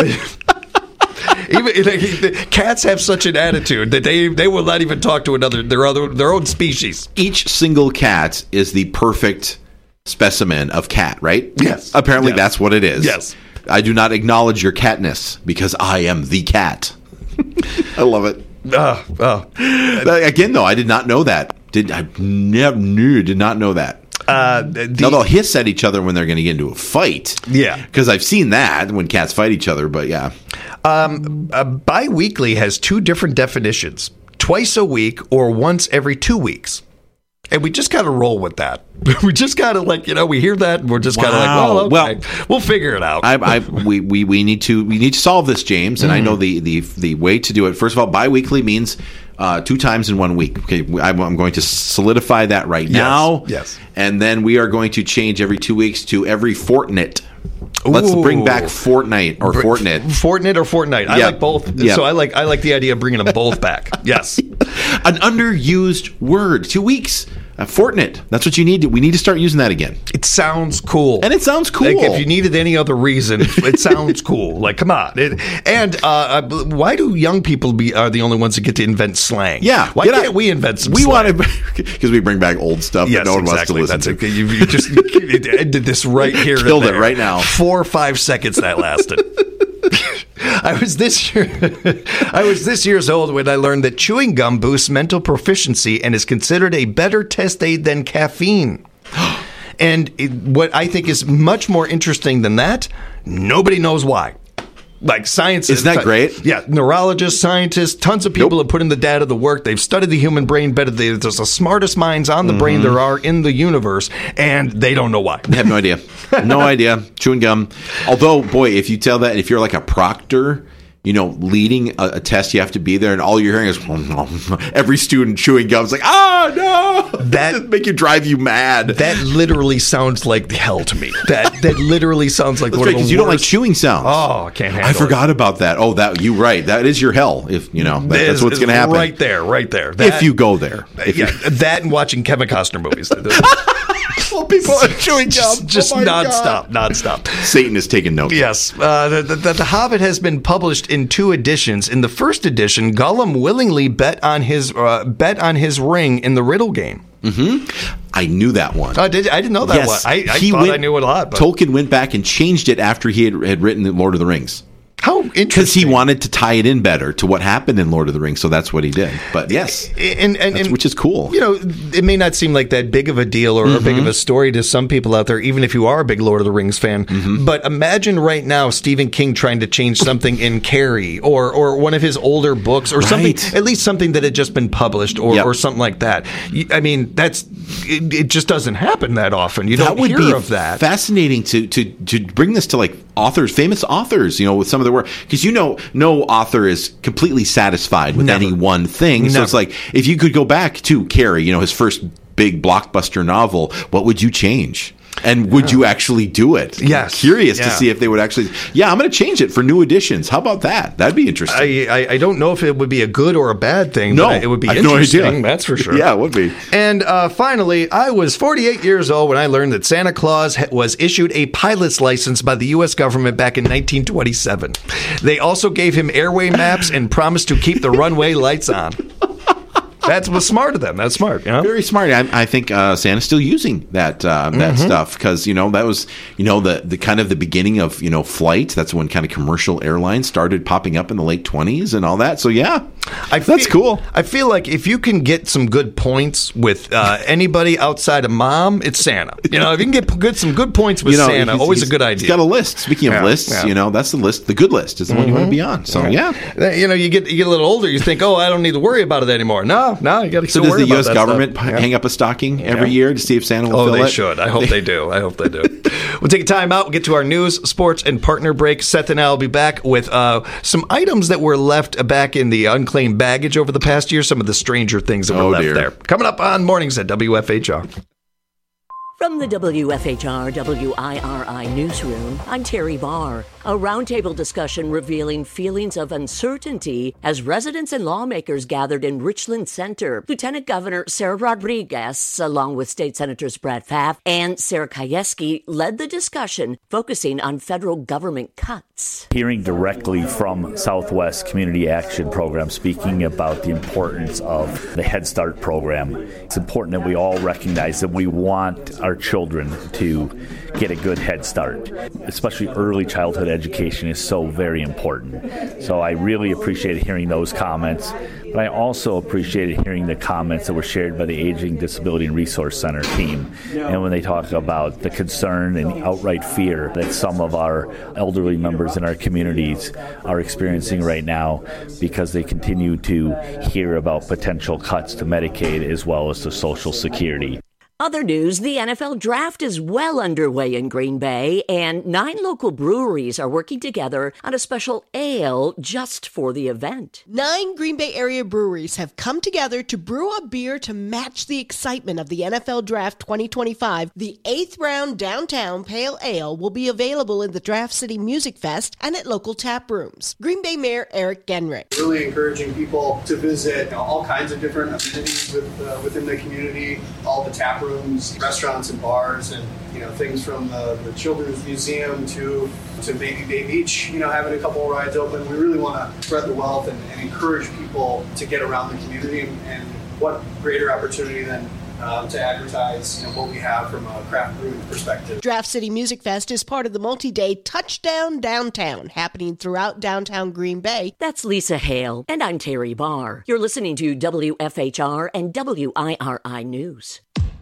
Even like, cats have such an attitude that they they will not even talk to another their other their own species. Each single cat is the perfect specimen of cat, right? Yes. Apparently, yes. that's what it is. Yes. I do not acknowledge your catness because I am the cat. I love it. Uh, uh, Again, though, I did not know that. Did I never knew? Did not know that. Uh, the, now they'll hiss at each other when they're going to get into a fight. Yeah, because I've seen that when cats fight each other. But yeah, um, uh, biweekly has two different definitions: twice a week or once every two weeks. And we just got to roll with that. We just got to like you know we hear that and we're just kind of wow. like well okay well we'll figure it out. I, I we, we we need to we need to solve this, James. And mm. I know the, the the way to do it. First of all, biweekly means uh, two times in one week. Okay, I'm, I'm going to solidify that right yes. now. Yes, and then we are going to change every two weeks to every fortnight. Let's Ooh. bring back fortnight or fortnight. Fortnight or fortnight. I yeah. like both. Yeah. So I like I like the idea of bringing them both back. Yes, an underused word. Two weeks. A fortnight. That's what you need. To, we need to start using that again. It sounds cool. And it sounds cool. Like if you needed any other reason, it sounds cool. Like, come on. It, and uh, why do young people be are the only ones that get to invent slang? Yeah. Why can't out. we invent some we slang? We want to, because we bring back old stuff yes, that no one exactly. wants to listen That's to. It. You, you just you ended this right here. Killed it right now. Four or five seconds that lasted. I was this year, I was this years old when I learned that chewing gum boosts mental proficiency and is considered a better test aid than caffeine. And it, what I think is much more interesting than that, nobody knows why. Like science Isn't that great? Yeah, neurologists, scientists, tons of people nope. have put in the data, the work. They've studied the human brain better. There's the smartest minds on the mm-hmm. brain there are in the universe, and they don't know why. They have no idea. No idea. Chewing gum. Although, boy, if you tell that, if you're like a proctor, you know, leading a, a test, you have to be there, and all you're hearing is every student chewing gum. It's like, oh, no! That make you drive you mad. That literally sounds like hell to me. That that literally sounds like That's one right, of the worst. You don't like chewing sounds. Oh, I can't handle I forgot it. about that. Oh, that you right. That is your hell. If you know, that, that's what's going to happen. Right there, right there. That, if you go there. If yeah, that and watching Kevin Costner movies. Well, people are chewing just, gum. Just oh my nonstop, God. nonstop. Satan is taking notes. Yes. Uh, the, the, the Hobbit has been published in two editions. In the first edition, Gollum willingly bet on his uh, bet on his ring in the riddle game. Mm-hmm. I knew that one. Oh, did I didn't know that yes. one. I, I he thought went, I knew it a lot. But. Tolkien went back and changed it after he had, had written The Lord of the Rings. How interesting. Because he wanted to tie it in better to what happened in Lord of the Rings, so that's what he did. But yes, and, and, and which is cool. You know, it may not seem like that big of a deal or mm-hmm. big of a story to some people out there, even if you are a big Lord of the Rings fan. Mm-hmm. But imagine right now Stephen King trying to change something in Carrie or or one of his older books or right. something, at least something that had just been published or, yep. or something like that. I mean, that's it, it just doesn't happen that often. You that don't would hear be of that. Fascinating to, to, to bring this to like authors, famous authors, you know, with some of their work. Because, you know, no author is completely satisfied with Never. any one thing. Never. So it's like, if you could go back to Carrie, you know, his first big blockbuster novel, what would you change? And would yeah. you actually do it? Yes. I'm curious yeah. to see if they would actually, yeah, I'm going to change it for new editions. How about that? That'd be interesting. I, I, I don't know if it would be a good or a bad thing. No, but it would be I have interesting. No idea. That's for sure. Yeah, it would be. And uh, finally, I was forty-eight years old when I learned that Santa Claus ha- was issued a pilot's license by the U S government back in nineteen twenty-seven. They also gave him airway maps and promised to keep the runway lights on. That was smart of them. That's smart. You know? Very smart. I, I think uh, Santa's still using that uh, that Mm-hmm. stuff because you know that was you know the the kind of the beginning of you know flight. That's when kind of commercial airlines started popping up in the late twenties and all that. So yeah, I that's feel, cool. I feel like if you can get some good points with uh, anybody outside of mom, it's Santa. You know, if you can get good some good points with you know, Santa, he's, always he's, a good idea. He's got a list. Speaking of yeah, lists, yeah. you know that's the list. The good list is the mm-hmm. one you want to be on. So yeah. yeah, you know, you get you get a little older, you think, oh, I don't need to worry about it anymore. No, no, you got to. So does the U S government yeah. hang up a stocking every yeah. year to see if Santa will oh, fill they it? should. I hope they do. I hope they do. We'll take a time out. We'll get to our news, sports, and partner break. Seth and I will be back with uh, some items that were left back in the unclaimed baggage over the past year. Some of the stranger things that were oh, left dear. there. Coming up on Mornings at W F H R. From the W F H R W I R I newsroom, I'm Terry Barr. A roundtable discussion revealing feelings of uncertainty as residents and lawmakers gathered in Richland Center. Lieutenant Governor Sarah Rodriguez, along with State Senators Brad Pfaff and Sarah Kajewski, led the discussion, focusing on federal government cuts. Hearing directly from Southwest Community Action Program speaking about the importance of the Head Start program, it's important that we all recognize that we want our children to get a good head start. Especially early childhood education is so very important. So I really appreciated hearing those comments, but I also appreciated hearing the comments that were shared by the Aging, Disability, and Resource Center team. And when they talk about the concern and outright fear that some of our elderly members in our communities are experiencing right now because they continue to hear about potential cuts to Medicaid as well as to Social Security. Other news, the N F L draft is well underway in Green Bay, and nine local breweries are working together on a special ale just for the event. Nine Green Bay area breweries have come together to brew a beer to match the excitement of the N F L Draft twenty twenty-five. The eighth round Downtown Pale Ale will be available in the Draft City Music Fest and at local tap rooms. Green Bay Mayor Eric Genrich. Really encouraging people to visit, you know, all kinds of different amenities with, uh, within the community, all the tap rooms, restaurants and bars, and you know things from the, the children's museum to to Baby Bay Beach. You know, having a couple of rides open. We really want to spread the wealth and, and encourage people to get around the community. And, and what greater opportunity than um, to advertise, you know, what we have from a craft brewing perspective. Draft City Music Fest is part of the multi-day Touchdown Downtown happening throughout downtown Green Bay. That's Lisa Hale, and I'm Terry Barr. You're listening to W F H R and W I R I News.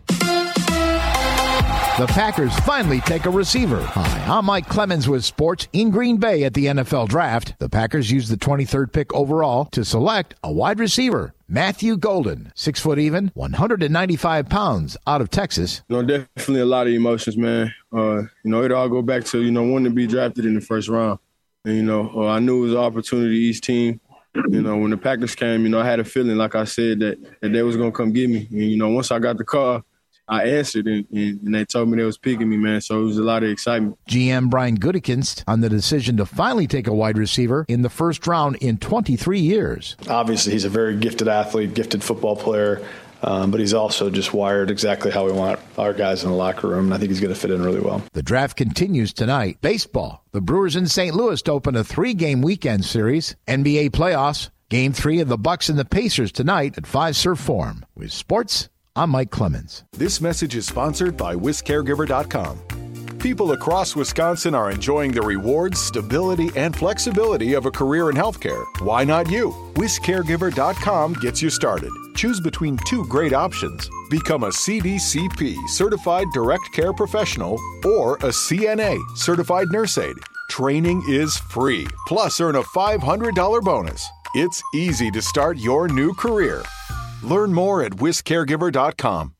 The Packers finally take a receiver. Hi, I'm Mike Clemens with sports in Green Bay at the N F L Draft. The Packers used the twenty-third pick overall to select a wide receiver. Matthew Golden, six foot even, one hundred ninety-five pounds, out of Texas. You know, definitely a lot of emotions, man. Uh, you know, it all go back to, you know, wanting to be drafted in the first round. And, you know, uh, I knew it was an opportunity each team. You know, when the Packers came, you know, I had a feeling, like I said, that, that they was going to come get me. And, you know, once I got the call, I answered, and, and, and they told me they was picking me, man. So it was a lot of excitement. G M Brian Gutekunst on the decision to finally take a wide receiver in the first round in twenty-three years. Obviously, he's a very gifted athlete, gifted football player, um, but he's also just wired exactly how we want our guys in the locker room, and I think he's going to fit in really well. The draft continues tonight. Baseball. The Brewers in Saint Louis to open a three-game weekend series. N B A playoffs. Game three of the Bucks and the Pacers tonight at Fiserv Forum. With sports, I'm Mike Clemens. This message is sponsored by Wisc Caregiver dot com. People across Wisconsin are enjoying the rewards, stability, and flexibility of a career in healthcare. Why not you? Wis Caregiver dot com gets you started. Choose between two great options. Become a C D C P, Certified Direct Care Professional, or a C N A, Certified Nurse Aide. Training is free, plus earn a five hundred dollars bonus. It's easy to start your new career. Learn more at Wis Caregiver dot com.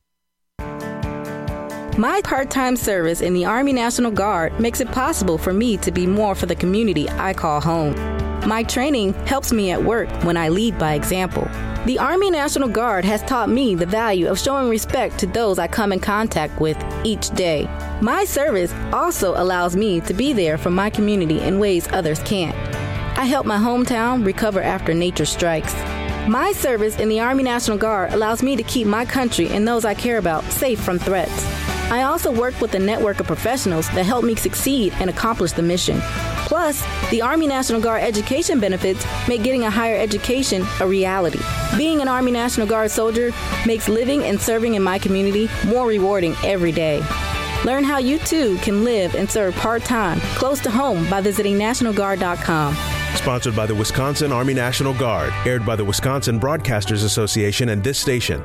My part-time service in the Army National Guard makes it possible for me to be more for the community I call home. My training helps me at work when I lead by example. The Army National Guard has taught me the value of showing respect to those I come in contact with each day. My service also allows me to be there for my community in ways others can't. I help my hometown recover after nature strikes. My service in the Army National Guard allows me to keep my country and those I care about safe from threats. I also work with a network of professionals that help me succeed and accomplish the mission. Plus, the Army National Guard education benefits make getting a higher education a reality. Being an Army National Guard soldier makes living and serving in my community more rewarding every day. Learn how you too can live and serve part-time close to home by visiting National Guard dot com. Sponsored by the Wisconsin Army National Guard. Aired by the Wisconsin Broadcasters Association and this station.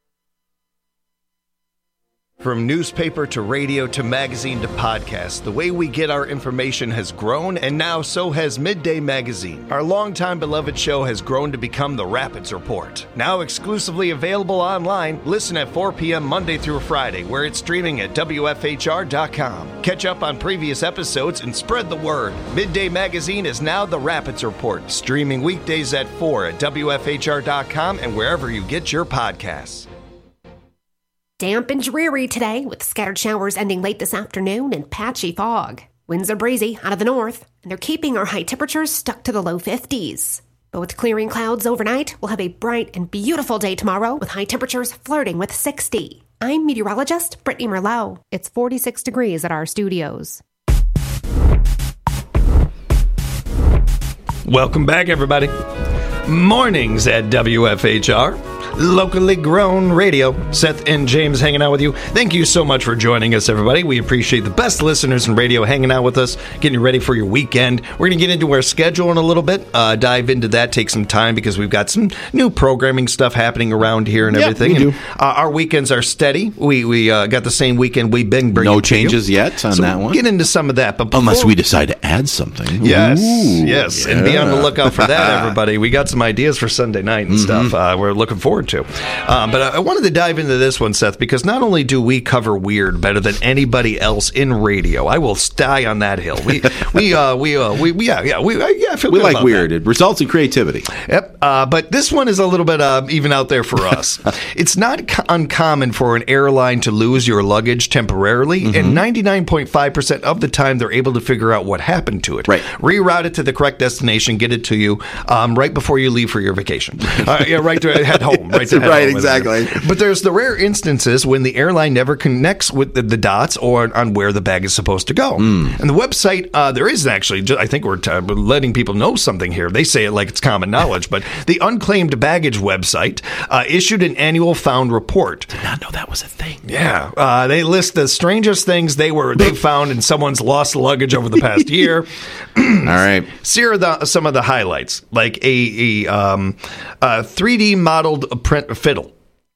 From newspaper to radio to magazine to podcast, the way we get our information has grown, and now so has Midday Magazine. Our longtime beloved show has grown to become the Rapids Report. Now exclusively available online, listen at four p.m. Monday through Friday, where it's streaming at W F H R dot com. Catch up on previous episodes and spread the word. Midday Magazine is now the Rapids Report, streaming weekdays at four at W F H R dot com and wherever you get your podcasts. Damp and dreary today, with scattered showers ending late this afternoon and patchy fog. Winds are breezy out of the north, and they're keeping our high temperatures stuck to the low fifties. But with clearing clouds overnight, we'll have a bright and beautiful day tomorrow, with high temperatures flirting with sixty. I'm meteorologist Brittany Merlot. It's forty-six degrees at our studios. Welcome back, everybody. Mornings at W F H R. Locally grown radio. Seth and James hanging out with you. Thank you so much for joining us, everybody. We appreciate the best listeners in radio hanging out with us, getting you ready for your weekend. We're going to get into our schedule in a little bit, uh, dive into that, take some time because we've got some new programming stuff happening around here and yep, everything. We do. And, uh, our weekends are steady. We we uh, got the same weekend we've been bringing. No changes yet on so that we'll one. Get into some of that, but unless we decide to add something. Yes, Ooh, yes, yeah. and be on the lookout for that, everybody. We got some ideas for Sunday night and mm-hmm. stuff. Uh, we're looking forward to. Um, but I wanted to dive into this one, Seth, because not only do we cover weird better than anybody else in radio, I will die on that hill. We we uh, we, uh, we we yeah yeah we uh, yeah I feel we good like about weird. That. It results in creativity. Yep. Uh, but this one is a little bit uh, even out there for us. It's not co- uncommon for an airline to lose your luggage temporarily, mm-hmm. and ninety-nine point five percent of the time they're able to figure out what happened to it. Right. Reroute it to the correct destination, get it to you um, right before you leave for your vacation. Uh, yeah, right to head home. Right to head right, home, exactly. But there's the rare instances when the airline never connects with the, the dots or on where the bag is supposed to go. Mm. And the website, uh, there is actually, just, I think we're t- letting people know something here. They say it like it's common knowledge, but the Unclaimed Baggage website uh, issued an annual found report. Did not know that was a thing. Yeah. Uh, they list the strangest things they were they found in someone's lost luggage over the past year. All right. Here are the, some of the highlights, like a, a, um, a three D modeled print fiddle.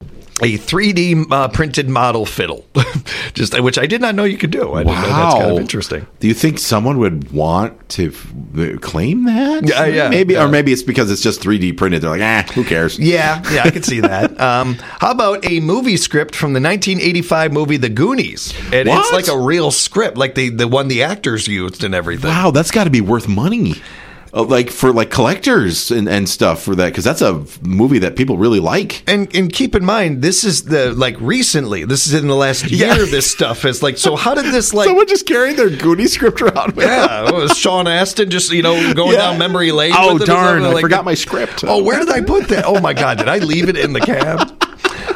A three D uh, printed model fiddle, just which I did not know you could do. I didn't wow. know that's kind of interesting. Do you think someone would want to f- claim that? Yeah, yeah. Maybe, yeah. or maybe it's because it's just three D printed. They're like, ah, who cares? Yeah, yeah, I could see that. Um, how about a movie script from the nineteen eighty-five movie The Goonies? And what? It's like a real script, like the the one the actors used and everything. Wow, that's got to be worth money. Uh, like for like collectors and, and stuff for that, because that's a movie that people really like. And and keep in mind, this is the like recently. This is in the last year. Yeah. This stuff is like. So how did this like? Someone just carrying their Goonies script around with yeah, them. It was Sean Astin just you know going Yeah. down memory lane. Oh with it darn! like, I forgot my script. Oh, where did I put that? Oh my God, did I leave it in the cab?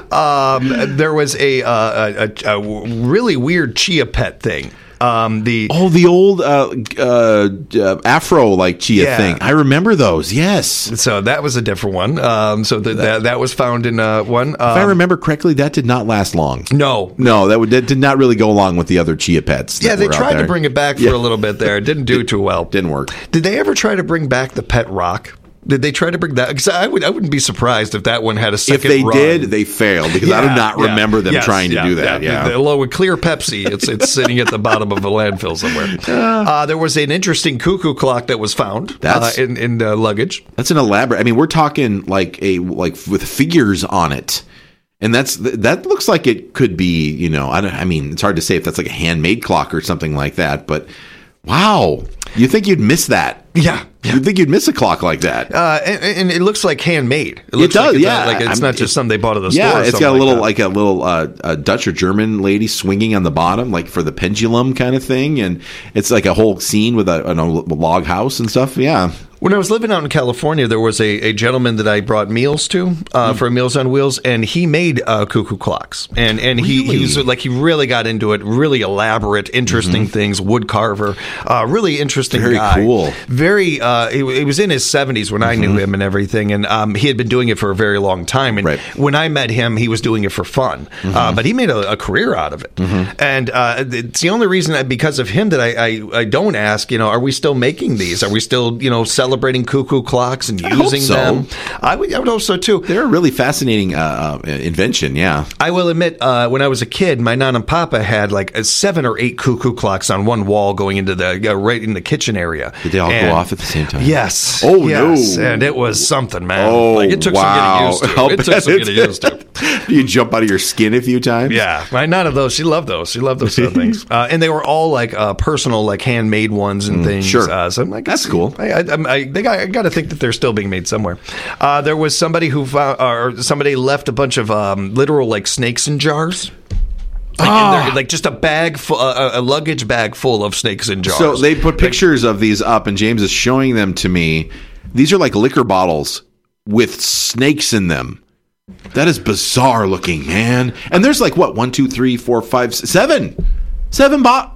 Um, there was a, uh, a, a really weird Chia Pet thing. Um, the oh, the old uh, uh, uh, Afro like Chia Yeah. thing. I remember those. Yes. So that was a different one. Um, so the, that that was found in uh, one. Um, If I remember correctly, that did not last long. No, no, that, would, that did not really go along with the other Chia Pets. Yeah, that they were out tried to there. bring it back for Yeah. a little bit there. It didn't do too well. Didn't work. Did they ever try to bring back the Pet Rock? Did they try to bring that? Because I would, I wouldn't be surprised if that one had a second. If they run. did, they failed because I do not yeah, remember them yes, trying to yeah, do that. Yeah, Yeah. The, the, along with clear Pepsi, it's it's sitting at the bottom of a landfill somewhere. Uh, there was an interesting cuckoo clock that was found That's- uh, in in uh, luggage. That's an elaborate. I mean, we're talking like a like with figures on it, and that's that looks like it could be. You know, I don't. I mean, it's hard to say if that's like a handmade clock or something like that. But wow, you think you'd miss that? Yeah. You'd think you'd miss a clock like that. Uh, and, and it looks like handmade. It, It looks does, like it's yeah. Not, like it's I'm- not just something they bought at the store. Yeah, or it's something got a little like, like a little uh, a Dutch or German lady swinging on the bottom, like for the pendulum kind of thing, and it's like a whole scene with a, a log house and stuff. Yeah. When I was living out in California, there was a, a gentleman that I brought meals to uh, Mm. for Meals on Wheels, and he made uh, cuckoo clocks. And and he, he was like he really got into it. Really elaborate, interesting Mm-hmm. things. Wood carver, uh, really interesting. Very guy. cool. Very. Uh, he, he was in his seventies when I knew Mm-hmm. him and everything, and um, he had been doing it for a very long time. And when I met him, he was doing it for fun, uh, Mhm. but he made a, a career out of it. Mm-hmm. And uh, it's the only reason that because of him that I, I I don't ask. You know, are we still making these? Are we still you know celebrating cuckoo clocks and I hope using so. them? I would, I would hope so too. They're a really fascinating uh, uh, invention. Yeah. I will admit, uh, when I was a kid, my nan and papa had like a seven or eight cuckoo clocks on one wall going into the uh, right in the kitchen area. Did they all And- go off at the same time? Yes. Oh yes. no! And it was something, man. Oh like it took wow! some getting used to. I'll It took bet some it getting did. used to. You jump out of your skin a few times. Yeah, my none of those. She loved those. She loved those sort of things, uh, and they were all like uh, personal, like handmade ones and Mm, things. sure. uh, so I'm like, That's cool. I, I, I'm- I, they got, I got to think that they're still being made somewhere. Uh, there was somebody who found, or somebody left a bunch of um, literal like snakes in jars. Like, in Ah. their, like just a bag, full, uh, a luggage bag full of snakes in jars. So they put pictures of these up, and James is showing them to me. These are like liquor bottles with snakes in them. That is bizarre looking, man. And there's like what one, two, three, four, five, s- seven, seven bot.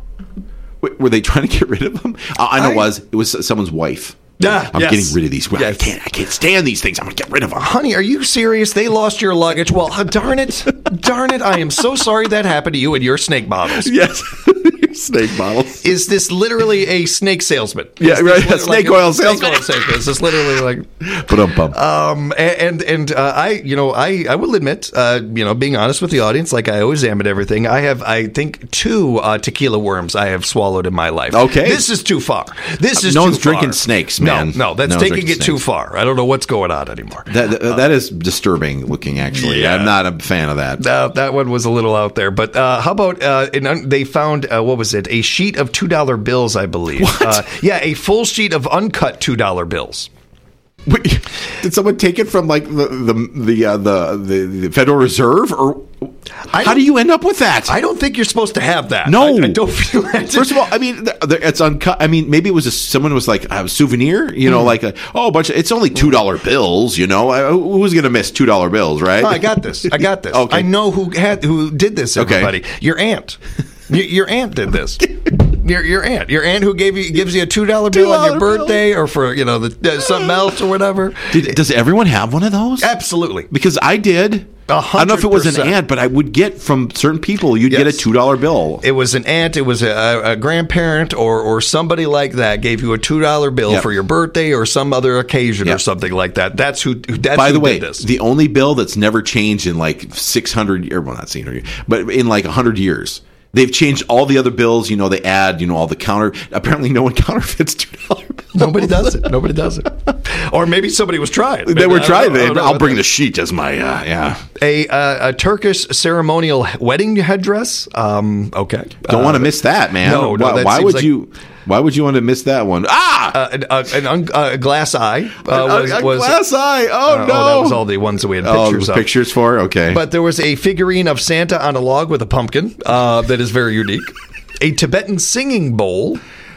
Were they trying to get rid of them? Uh, I know I- it was. It was someone's wife. Yeah, I'm yes. getting rid of these. I Yes. can't. I can't stand these things. I'm gonna get rid of them. Honey, are you serious? They lost your luggage. Well, uh, darn it. Darn it. I am so sorry that happened to you and your snake bottles. Yes. Snake bottles. Is this literally a snake salesman? Yeah, Is right. this A literally snake oil snake salesman. oil salesman? Is this literally like... But um, bum. Um, and and uh, I, you know, I, I will admit, uh, you know, being honest with the audience, like I always am at everything, I have, I think, two uh, tequila worms I have swallowed in my life. Okay. This is too far. This is No too one's far. drinking snakes, man. No, no, that's No one's taking drinking it too snakes. far. I don't know what's going on anymore. That that, that is disturbing looking. Actually, Yeah. I'm not a fan of that. Uh, that one was a little out there, but uh, how about uh, in, they found uh, what was it? A sheet of two dollar bills, I believe. What? Uh, yeah, a full sheet of uncut two dollar bills. Wait, did someone take it from like the the the uh, the, the, the Federal Reserve, or I how do you end up with that? I don't think you're supposed to have that. No, I, I don't feel that. First of all, I mean, th- th- it's uncut. I mean, maybe it was a, someone was like a souvenir, you know, Mm. like a, oh, a bunch of. It's only two dollar bills, you know. I, who's going to miss two dollar bills, right? Oh, I got this. I got this. Okay. I know who had who did this. Okay. Everybody, your aunt. Your, your aunt did this. Your your aunt, your aunt who gave you gives you a two dollar bill on your two dollar bill. birthday or for you know the, uh, something else or whatever. Did, does everyone have one of those? Absolutely, because I did. A I don't know if it was an hundred percent. aunt, but I would get from certain people. You'd get a Yes. two dollar bill. It was an aunt, it was a, a grandparent, or or somebody like that gave you a two dollar bill Yep. for your birthday or some other occasion or Yep. something like that. That's who. That's By who the way, did this. the only bill that's never changed in like six hundred, or well, not six hundred, but in like one hundred years. They've changed all the other bills. You know, they add, you know, all the counter. Apparently, no one counterfeits two dollar bills. Nobody does it. Nobody does it. Or maybe somebody was trying. They Maybe- were I don't trying. know. I They, don't know. I'll bring the sheet as my, uh, yeah. A, uh, a Turkish ceremonial wedding headdress. Um, okay. Don't Uh, want to miss that, man. No, no, why that why seems would like- you? Why would you want to miss that one? Ah, Uh, an, uh, an un, uh, glass eye uh, a, was, a was glass eye. Oh uh, no, Oh, that was all the ones that we had Oh, pictures of. pictures for. Okay, But there was a figurine of Santa on a log with a pumpkin uh, that is very unique. A Tibetan singing bowl.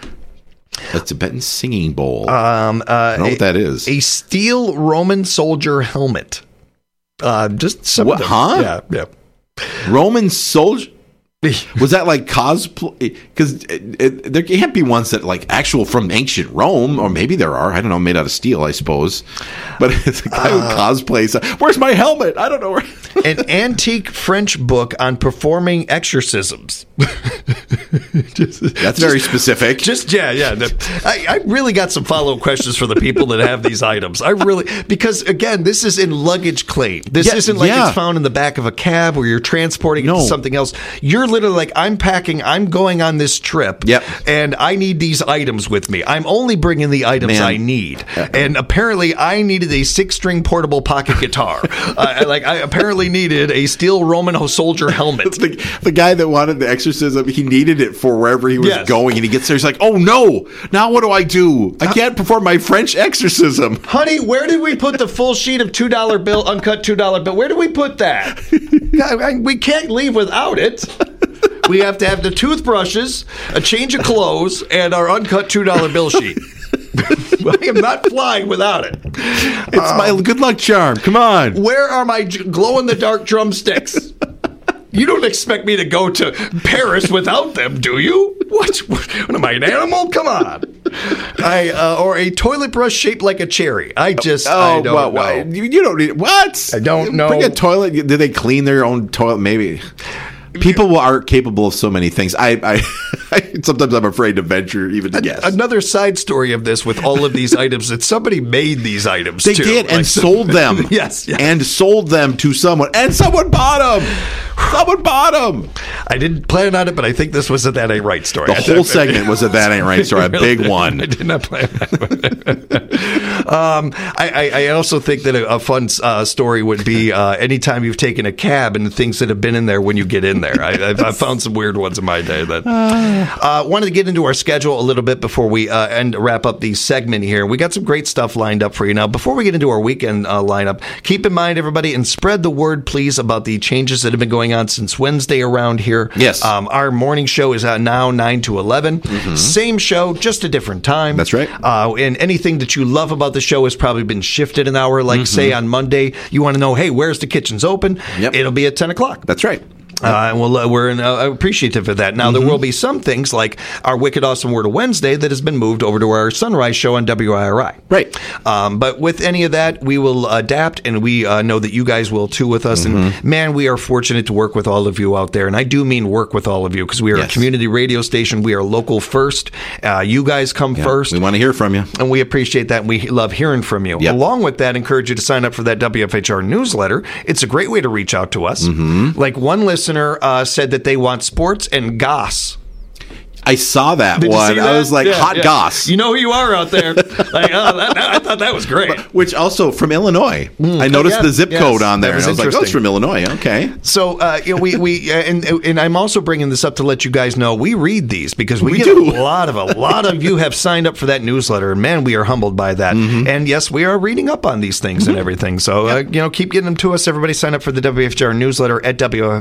a Tibetan singing bowl. Um, uh, I don't know a, what that is. A steel Roman soldier helmet. Uh, just some what, of them. Huh? Yeah, yeah. Roman soldier. Was that like cosplay? Because there can't be ones that like actual from ancient Rome, or maybe there are. I don't know, made out of steel, I suppose. But it's a guy uh, who cosplays. Where's my helmet? I don't know where. An antique French book on performing exorcisms. just, That's very just, specific. Just yeah, yeah. I, I really got some follow-up questions for the people that have these items. I really because again, this is in luggage claim. This yeah, isn't like yeah. it's found in the back of a cab where you're transporting no. it to something else. You're literally like, I'm packing, I'm going on this trip, yep. and I need these items with me. I'm only bringing the items Man. I need. And apparently, I needed a six-string portable pocket guitar. uh, like, I apparently needed a steel Roman soldier helmet. the, the guy that wanted the exorcism, he needed it for wherever he was yes. going, and he gets there, he's like, oh no, now what do I do? I can't perform my French exorcism. Honey, where did we put the full sheet of two dollar bill, uncut two dollar bill? Where did we put that? I, I, we can't leave without it. We have to have the toothbrushes, a change of clothes, and our uncut two dollar bill sheet. I am not flying without it. It's um, my good luck charm. Come on. Where are my glow-in-the-dark drumsticks? You don't expect me to go to Paris without them, do you? What? What am I, an animal? Come on. I uh, or a toilet brush shaped like a cherry. I just oh, I don't well, know. Well, you, you don't need what? I don't know. Bring a toilet. Do they clean their own toilet? Maybe. People are capable of so many things. I, I, I sometimes I'm afraid to venture even to guess. Another side story of this with all of these items that somebody made these items. They too. did and like, sold them. yes, yes, and sold them to someone, and someone bought them. Someone bought them. I didn't plan on it, but I think this was a That Ain't Right story. The whole segment was a That Ain't Right story, a really, big one. I did not plan that. um, I, I also think that a, a fun uh, story would be uh, anytime you've taken a cab and the things that have been in there when you get in there. I, I've, I've found some weird ones in my day. That uh, wanted to get into our schedule a little bit before we uh, end wrap up the segment here. We got some great stuff lined up for you now. Before we get into our weekend uh, lineup, keep in mind, everybody, and spread the word, please, about the changes that have been going on since Wednesday around here. Yes. Um, our morning show is uh, now nine to eleven. Mm-hmm. Same show, just a different time. That's right. Uh, and anything that you love about the show has probably been shifted an hour. Like, mm-hmm. say, on Monday, you want to know, hey, where's the kitchens open? Yep. It'll be at ten o'clock. That's right. Uh, and we'll, uh, we're uh, appreciative of that. Now, mm-hmm. there will be some things like our Wicked Awesome Word of Wednesday that has been moved over to our Sunrise show on W I R I. Right. Um, but with any of that, we will adapt, and we uh, know that you guys will too with us. Mm-hmm. And man, we are fortunate to work with all of you out there. And I do mean work with all of you because we are yes. a community radio station. We are local first. Uh, you guys come yeah, first. We want to hear from you. And we appreciate that. And we love hearing from you. Yep. Along with that, encourage you to sign up for that W F H R newsletter. It's a great way to reach out to us. Mm-hmm. Like one listener uh, said that they want sports and goss. I saw that Did one. That? I was like, yeah, hot yeah. goss. You know who you are out there. Like, oh, that, that, I thought that was great. Which also from Illinois. Mm, I noticed yeah, the zip yes, code on there. Was and I was like, oh, it's from Illinois. Okay. So uh, you know, we we uh, and and I'm also bringing this up to let you guys know we read these because we, we get do. a lot of a lot of you have signed up for that newsletter, and man, we are humbled by that. Mm-hmm. And yes, we are reading up on these things mm-hmm. and everything. So uh, you know, keep getting them to us. Everybody, sign up for the W F H R newsletter at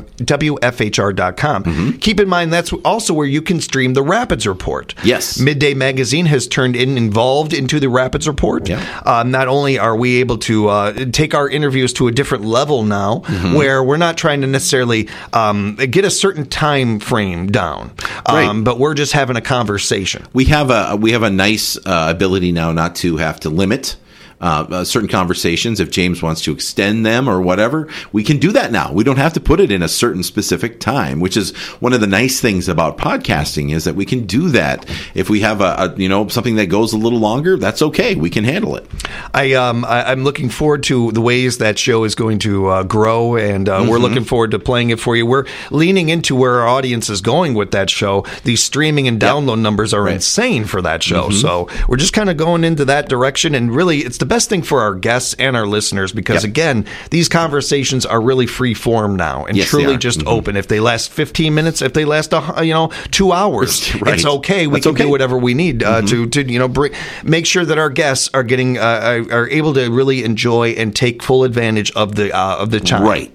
W F H R dot com. Mm-hmm. Keep in mind that's also where you can stream the Rapids Report. Yes. Midday Magazine has turned in involved into the Rapids Report. Yeah. Uh, not only are we able to uh, take our interviews to a different level now, mm-hmm. where we're not trying to necessarily um, get a certain time frame down, um, right. but we're just having a conversation. We have a we have a nice uh, ability now not to have to limit Uh, uh, certain conversations. If James wants to extend them or whatever, we can do that now. We don't have to put it in a certain specific time, which is one of the nice things about podcasting is that we can do that. If we have a, a you know something that goes a little longer, that's okay. We can handle it. I um I, I'm looking forward to the ways that show is going to uh, grow, and uh, mm-hmm. we're looking forward to playing it for you. We're leaning into where our audience is going with that show. The streaming and download yep. numbers are right. insane for that show, mm-hmm. so we're just kind of going into that direction, and really, it's the best thing for our guests and our listeners because yep. again, these conversations are really free form now and yes, truly just mm-hmm. open. If they last fifteen minutes, if they last uh, you know two hours, right. it's okay. We That's can okay. do whatever we need uh, mm-hmm. to to you know bring, make sure that our guests are getting uh, are able to really enjoy and take full advantage of the uh, of the time. Right.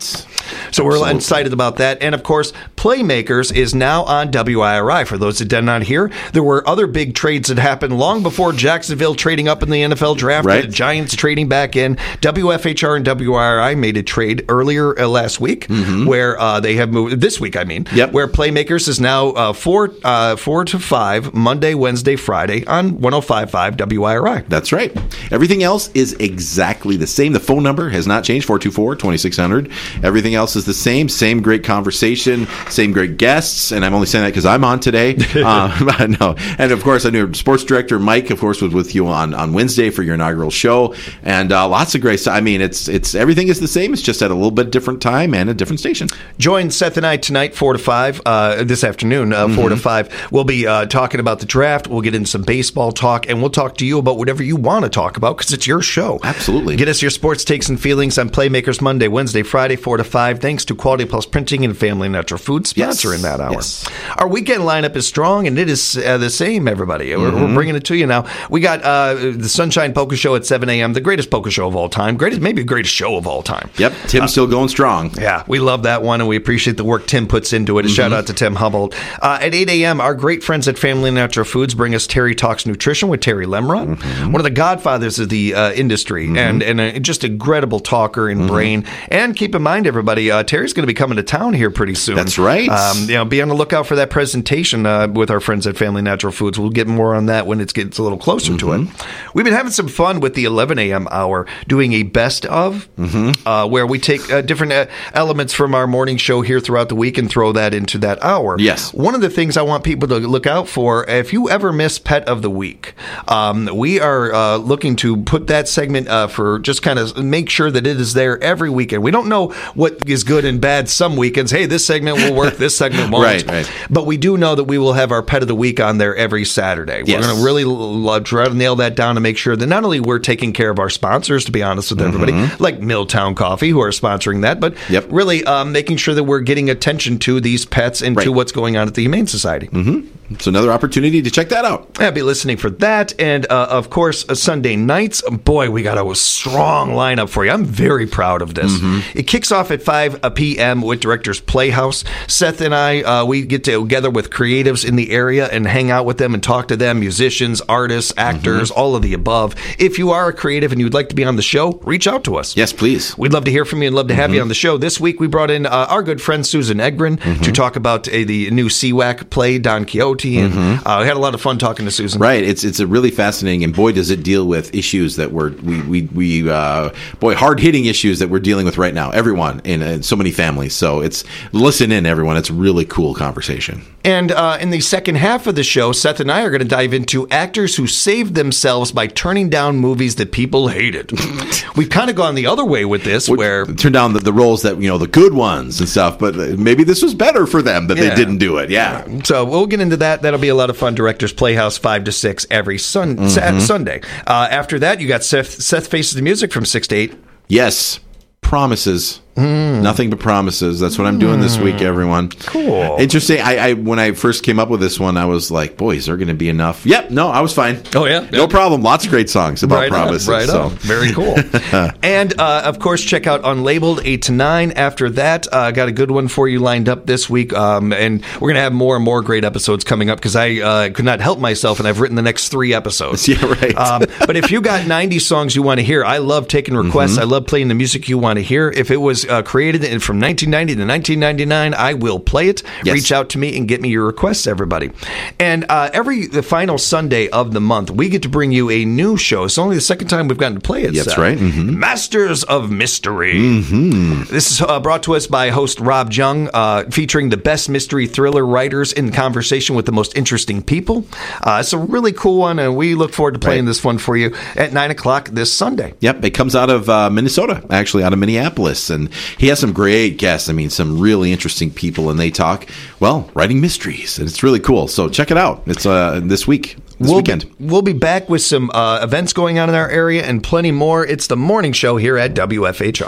So we're Absolutely. excited about that. And, of course, Playmakers is now on W I R I. For those that did not hear, there were other big trades that happened long before Jacksonville trading up in the N F L draft, right. the Giants trading back in. W F H R and W I R I made a trade earlier uh, last week mm-hmm. where uh, they have moved, this week I mean, yep. where Playmakers is now uh, four, uh, four to five, Monday, Wednesday, Friday on one oh five point five W I R I. That's right. Everything else is exactly the same. The phone number has not changed, four two four, two six zero zero. Everything else is the same. Same great conversation, same great guests, and I'm only saying that because I'm on today. uh, no. And, of course, I knew sports director Mike, of course, was with you on, on Wednesday for your inaugural show, and uh, lots of great stuff. I mean, it's it's everything is the same. It's just at a little bit different time and a different station. Join Seth and I tonight, four to five, uh, this afternoon, uh, mm-hmm. four to five. We'll be uh, talking about the draft. We'll get into some baseball talk, and we'll talk to you about whatever you want to talk about because it's your show. Absolutely. Get us your sports takes and feelings on Playmakers Monday, Wednesday, Friday, four to five. Thanks to Quality Plus Printing and Family Natural Foods sponsoring yes. that hour. Yes. Our weekend lineup is strong, and it is uh, the same, everybody. We're, mm-hmm. we're bringing it to you now. We got uh, the Sunshine Polka Show at seven a.m., the greatest polka show of all time. Greatest, maybe the greatest show of all time. Yep. Tim's uh, still going strong. Yeah, we love that one, and we appreciate the work Tim puts into it. A mm-hmm. shout out to Tim Hubble. Uh, at eight a.m., our great friends at Family Natural Foods bring us Terry Talks Nutrition with Terry Lemrod, mm-hmm. one of the godfathers of the uh, industry, mm-hmm. and, and a, just a incredible talker and mm-hmm. brain. And keep in mind, everybody, uh, Terry's going to be coming to town here pretty soon. That's right. Um, you know, be on the lookout for that presentation uh, with our friends at Family Natural Foods. We'll get more on that when it gets a little closer mm-hmm. to it. We've been having some fun with the eleven a.m. hour doing a best of, mm-hmm. uh, where we take uh, different uh, elements from our morning show here throughout the week and throw that into that hour. Yes. One of the things I want people to look out for, if you ever miss Pet of the Week, um, we are uh, looking to put that segment uh, for just kind of make sure that it is there every weekend. We don't know what is good and bad some weekends. Hey, this segment will work, this segment won't. Right, right. But we do know that we will have our Pet of the Week on there every Saturday. Yes. We're going to really l- l- try to nail that down to make sure that not only we're taking care of our sponsors, to be honest with everybody, mm-hmm. like Milltown Coffee, who are sponsoring that, but yep. really um, making sure that we're getting attention to these pets and right. to what's going on at the Humane Society. Mm-hmm. So another opportunity to check that out. I'll be listening for that. And, uh, of course, uh, Sunday nights. Boy, we got a strong lineup for you. I'm very proud of this. Mm-hmm. It kicks off at five p.m. with Directors Playhouse. Seth and I, uh, we get together with creatives in the area and hang out with them and talk to them, musicians, artists, actors, mm-hmm. all of the above. If you are a creative and you'd like to be on the show, reach out to us. Yes, please. We'd love to hear from you and love to have mm-hmm. you on the show. This week, we brought in uh, our good friend Susan Egren mm-hmm. to talk about uh, the new C WAC play, Don Quixote, and mm-hmm. uh, we had a lot of fun talking to Susan. Right. It's it's a really fascinating, and boy, does it deal with issues that we're, we, we, we uh, boy, hard-hitting issues that we're dealing with right now, everyone, in, in so many families. So it's, listen in, everyone. It's a really cool conversation. And uh, in the second half of the show, Seth and I are going to dive into actors who saved themselves by turning down movies that people hated. We've kind of gone the other way with this, we, where... Turn down the, the roles that, you know, the good ones and stuff, but maybe this was better for them that yeah. they didn't do it. Yeah. So we'll get into that. That'll be a lot of fun. Directors Playhouse, five to six every sun- mm-hmm. sa- Sunday. Uh, after that, you got Seth, Seth Faces the Music from six to eight. Yes. Promises. Mm. Nothing but promises. That's what I'm doing this week, everyone. Cool. Interesting. I, I when I first came up with this one, I was like, boy, is there going to be enough? Yep. No, I was fine. Oh, yeah? No yep. problem. Lots of great songs about right promises. On, right so. on. Very cool. And, uh, of course, check out Unlabeled, eight to nine. After that, I uh, got a good one for you lined up this week. Um, and we're going to have more and more great episodes coming up because I uh, could not help myself, and I've written the next three episodes. Yeah, right. um, but if you got ninety songs you want to hear, I love taking requests. Mm-hmm. I love playing the music you want to hear. If it was uh, created in from nineteen ninety to nineteen ninety-nine, I will play it. Yes. Reach out to me and get me your requests, everybody. And uh, every the final Sunday of the month, we get to bring you a new show. It's only the second time we've gotten to play it. That's Seth. right. Mm-hmm. Masters of Mystery. Mm-hmm. This is uh, brought to us by host Rob Jung, uh, featuring the best mystery thriller writers in conversation with the most interesting people. Uh, it's a really cool one, and we look forward to playing right. this one for you at nine o'clock this Sunday. Yep, it comes out of uh, Minnesota, actually, out of Minneapolis, and he has some great guests. I mean, some really interesting people, and they talk, well, writing mysteries, and it's really cool. So check it out. It's uh, this week, this we'll weekend. Be, we'll be back with some uh, events going on in our area and plenty more. It's the morning show here at W F H R.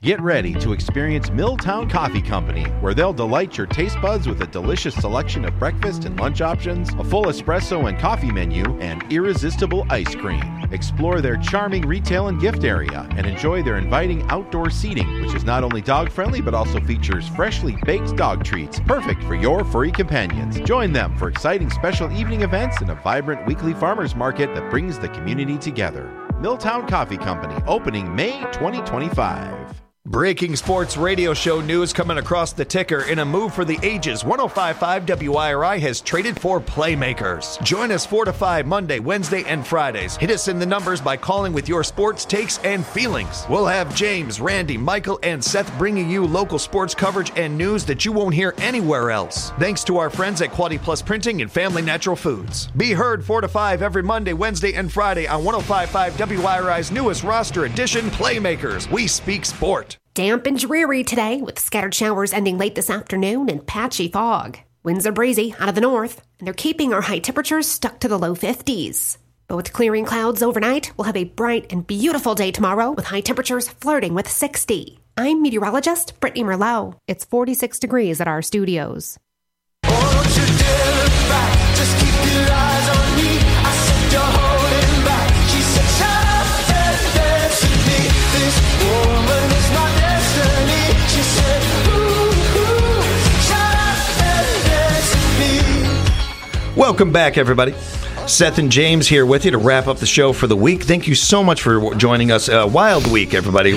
Get ready to experience Milltown Coffee Company, where they'll delight your taste buds with a delicious selection of breakfast and lunch options, a full espresso and coffee menu, and irresistible ice cream. Explore their charming retail and gift area and enjoy their inviting outdoor seating, which is not only dog-friendly but also features freshly baked dog treats, perfect for your furry companions. Join them for exciting special evening events and a vibrant weekly farmers market that brings the community together. Milltown Coffee Company, opening May twenty twenty-five. Breaking sports radio show news coming across the ticker. In a move for the ages, one oh five point five W I R I has traded for playmakers. Join us four to five Monday, Wednesday, and Fridays. Hit us in the numbers by calling with your sports takes and feelings. We'll have James, Randy, Michael, and Seth bringing you local sports coverage and news that you won't hear anywhere else. Thanks to our friends at Quality Plus Printing and Family Natural Foods. Be heard four to five every Monday, Wednesday, and Friday on one oh five point five W I R I's newest roster edition, Playmakers. We speak sport. Damp and dreary today with scattered showers ending late this afternoon and patchy fog. Winds are breezy out of the north, and they're keeping our high temperatures stuck to the low fifties. But with clearing clouds overnight, we'll have a bright and beautiful day tomorrow with high temperatures flirting with sixty. I'm meteorologist Brittany Merlot. It's forty-six degrees at our studios. Won't you dare look back? Just keep your eyes on me. I said you're holding back. She said, shut up and dance with me. This woman is my destiny. She said, ooh, ooh, shut up and dance with me. Welcome back, everybody. Seth and James here with you to wrap up the show for the week. Thank you so much for joining us. Uh, wild week, everybody.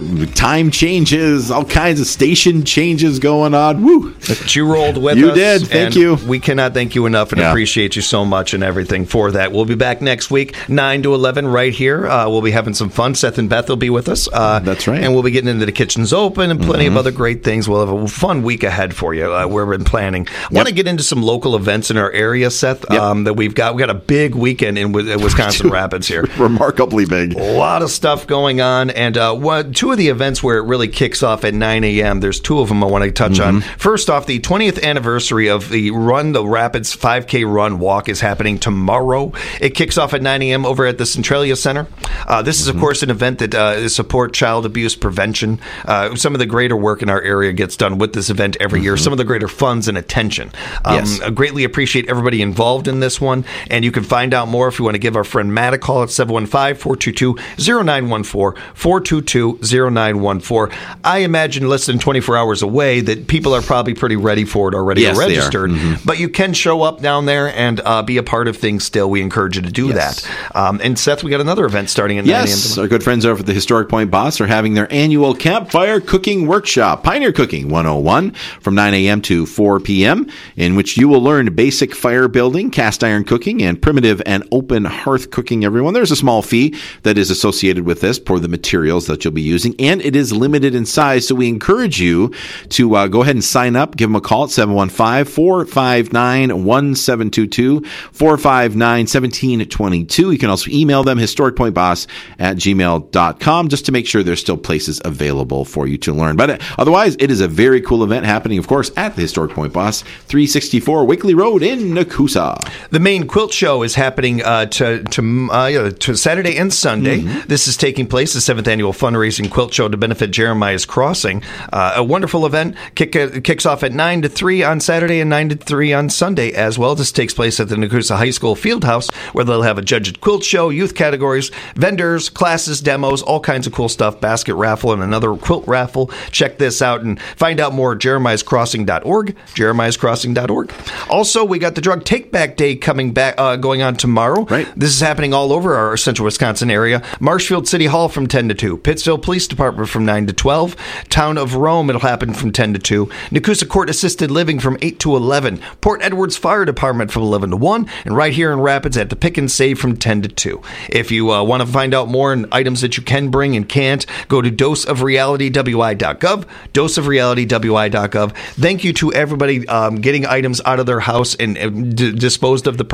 Time changes, all kinds of station changes going on. Woo! But you rolled with you us. You did. Thank you. We cannot thank you enough and yeah. appreciate you so much and everything for that. We'll be back next week, nine to eleven right here. Uh, we'll be having some fun. Seth and Beth will be with us. Uh, That's right. And we'll be getting into the kitchens open and plenty mm-hmm. of other great things. We'll have a fun week ahead for you. Uh, we've been planning. Yep. Want to get into some local events in our area, Seth, yep. um, that we've got. We've got a big weekend in Wisconsin Rapids here. Remarkably big. A lot of stuff going on. And uh, one, two of the events where it really kicks off at nine a.m., there's two of them I want to touch mm-hmm. on. First off, the twentieth anniversary of the Run the Rapids five K Run Walk is happening tomorrow. It kicks off at nine a.m. over at the Centralia Center. Uh, this is, of mm-hmm. course, an event that uh, supports child abuse prevention. Uh, some of the greater work in our area gets done with this event every mm-hmm. year. Some of the greater funds and attention. Um, yes. I greatly appreciate everybody involved in this one. And you can find out more if you want to give our friend Matt a call at seven one five, four two two, zero nine one four, four two two, zero nine one four. I imagine less than twenty-four hours away that people are probably pretty ready for it already yes, or registered. Mm-hmm. But you can show up down there and uh, be a part of things still. We encourage you to do yes. that. Um, and Seth, we got another event starting at yes, nine a.m. Our good friends over at the Historic Point Boss are having their annual campfire cooking workshop, Pioneer Cooking one oh one, from nine a.m. to four p.m., in which you will learn basic fire building, cast iron cooking, and primitive and open hearth cooking, everyone. There's a small fee that is associated with this for the materials that you'll be using, and it is limited in size, so we encourage you to uh, go ahead and sign up. Give them a call at seven one five, four five nine, one seven two two, four five nine, one seven two two. You can also email them, historic point boss at gmail dot com, just to make sure there's still places available for you to learn. But uh, otherwise, it is a very cool event happening, of course, at the Historic Point Boss, three sixty-four Wakely Road in Nakusa. The main quilt show is happening uh, to to, uh, to Saturday and Sunday. Mm-hmm. This is taking place, the seventh annual fundraising quilt show to benefit Jeremiah's Crossing. Uh, a wonderful event. Kick, uh, kicks off at nine to three on Saturday and nine to three on Sunday as well. This takes place at the Nakusa High School Fieldhouse, where they'll have a judged quilt show, youth categories, vendors, classes, demos, all kinds of cool stuff, basket raffle, and another quilt raffle. Check this out and find out more at jeremiahs crossing dot org, jeremiahs crossing dot org. Also, we got the Drug Take Back Day coming back, uh, going on tomorrow. Right. This is happening all over our central Wisconsin area. Marshfield City Hall from ten to two. Pittsville Police Department from nine to twelve. Town of Rome, it'll happen from ten to two. Nakusa Court Assisted Living from eight to eleven. Port Edwards Fire Department from eleven to one. And right here in Rapids at the Pick and Save from ten to two. If you uh, want to find out more on items that you can bring and can't, go to dose of reality w i dot gov. dose of reality w i dot gov. Thank you to everybody um, getting items out of their house and uh, d- disposed of the proper safely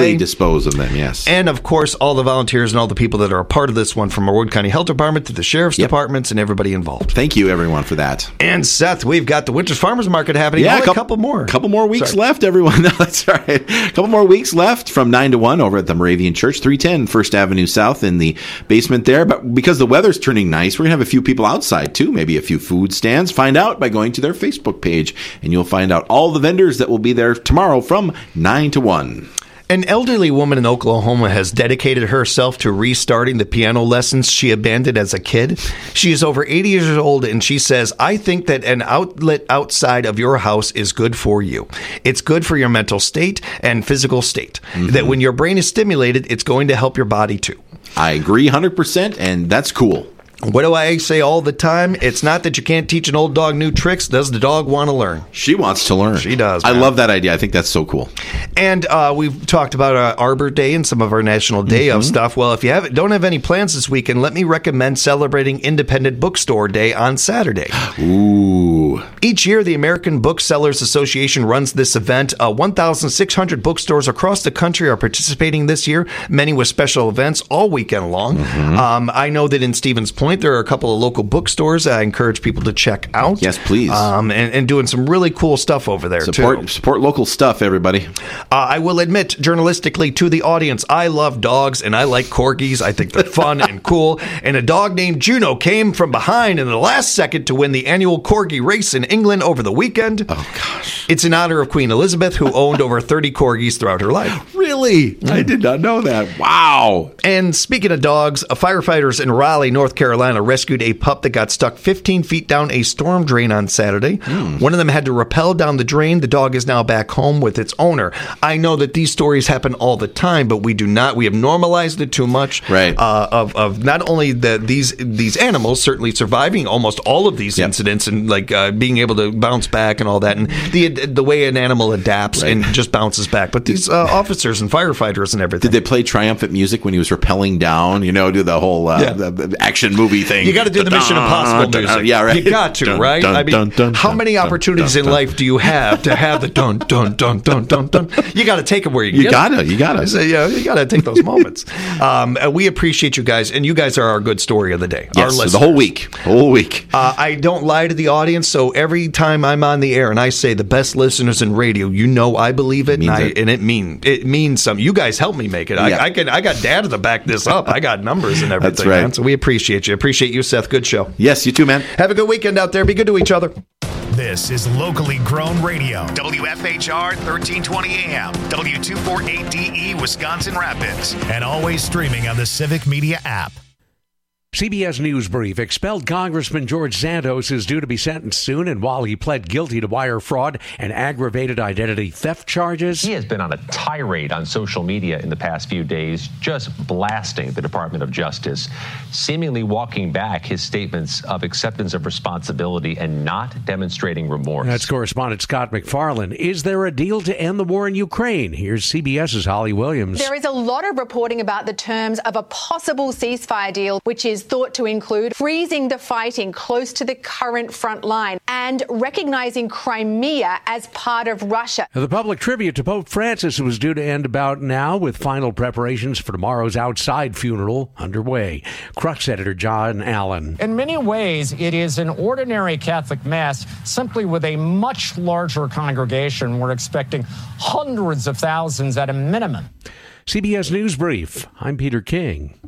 away. dispose of them, yes. And, of course, all the volunteers and all the people that are a part of this one, from our Wood County Health Department to the Sheriff's Yep. Departments and everybody involved. Thank you, everyone, for that. And, Seth, we've got the Winters Farmers Market happening. Yeah, Only a couple, a couple more. couple more weeks Sorry. left, everyone. No, that's all right. A couple more weeks left from nine to one over at the Moravian Church, three ten First Avenue South in the basement there. But because the weather's turning nice, we're going to have a few people outside, too. Maybe a few food stands. Find out by going to their Facebook page, and you'll find out all the vendors that will be there tomorrow from nine to one. An elderly woman in Oklahoma has dedicated herself to restarting the piano lessons she abandoned as a kid. She is over eighty years old, and she says, I think that an outlet outside of your house is good for you. It's good for your mental state and physical state. Mm-hmm. That when your brain is stimulated, it's going to help your body too. I agree one hundred percent, and that's cool. What do I say all the time? It's not that you can't teach an old dog new tricks. Does the dog want to learn? She wants to learn. She does. I man. love that idea. I think that's so cool. And uh, we've talked about uh, Arbor Day and some of our National Day Mm-hmm. of stuff. Well, if you have, don't have any plans this weekend, let me recommend celebrating Independent Bookstore Day on Saturday. Ooh. Each year, the American Booksellers Association runs this event. Uh, one thousand six hundred bookstores across the country are participating this year, many with special events all weekend long. Mm-hmm. Um, I know that in Stevens Point, there are a couple of local bookstores I encourage people to check out. Yes, please. Um, and, and doing some really cool stuff over there, support, too. Support local stuff, everybody. Uh, I will admit, journalistically, to the audience, I love dogs and I like corgis. I think they're fun and cool. And a dog named Juno came from behind in the last second to win the annual corgi race in England over the weekend. Oh, gosh. It's in honor of Queen Elizabeth, who owned over thirty corgis throughout her life. Really? Mm. I did not know that. Wow. And speaking of dogs, firefighters in Raleigh, North Carolina, rescued a pup that got stuck fifteen feet down a storm drain on Saturday. Mm. One of them had to rappel down the drain. The dog is now back home with its owner. I know that these stories happen all the time, but we do not. We have normalized it too much. Right. Uh, of of not only the these these animals certainly surviving almost all of these yep. incidents and like uh, being able to bounce back and all that, and the the way an animal adapts right. and just bounces back. But these uh, officers and firefighters and everything. Did they play triumphant music when he was rappelling down? You know, do the whole uh, yeah. the, the action movie thing. You got to do the Mission Impossible music. Yeah, right. You got to, dun, right? Dun, I mean, dun, dun, how dun, many dun, opportunities dun, in dun. life do you have to have the dun dun dun dun dun dun? You got to take them where you, you get gotta, them. You gotta, so, yeah, you gotta take those moments. Um, we appreciate you guys, and you guys are our good story of the day. Yes, our the whole week, whole week. Uh, I don't lie to the audience, so every time I'm on the air and I say the best listeners in radio, you know I believe it, it and, I, it. and it mean it means something. You guys help me make it. I, yeah. I can. I got data to back this up. I got numbers and everything. That's right. Man. So we appreciate you. Appreciate you, Seth. Good show. Yes, you too, man. Have a good weekend out there. Be good to each other. This is locally grown radio. W F H R thirteen twenty A M, W two forty-eight D E, Wisconsin Rapids, and always streaming on the Civic Media app. C B S News Brief. Expelled Congressman George Santos is due to be sentenced soon, and while he pled guilty to wire fraud and aggravated identity theft charges, he has been on a tirade on social media in the past few days, just blasting the Department of Justice, seemingly walking back his statements of acceptance of responsibility and not demonstrating remorse. That's correspondent Scott McFarland. Is there a deal to end the war in Ukraine? Here's CBS's Holly Williams. There is a lot of reporting about the terms of a possible ceasefire deal, which is thought to include freezing the fighting close to the current front line and recognizing Crimea as part of Russia. The public tribute to Pope Francis was due to end about now, with final preparations for tomorrow's outside funeral underway. Crux editor John Allen. In many ways, it is an ordinary Catholic Mass, simply with a much larger congregation. We're expecting hundreds of thousands at a minimum. C B S News Brief. I'm Peter King.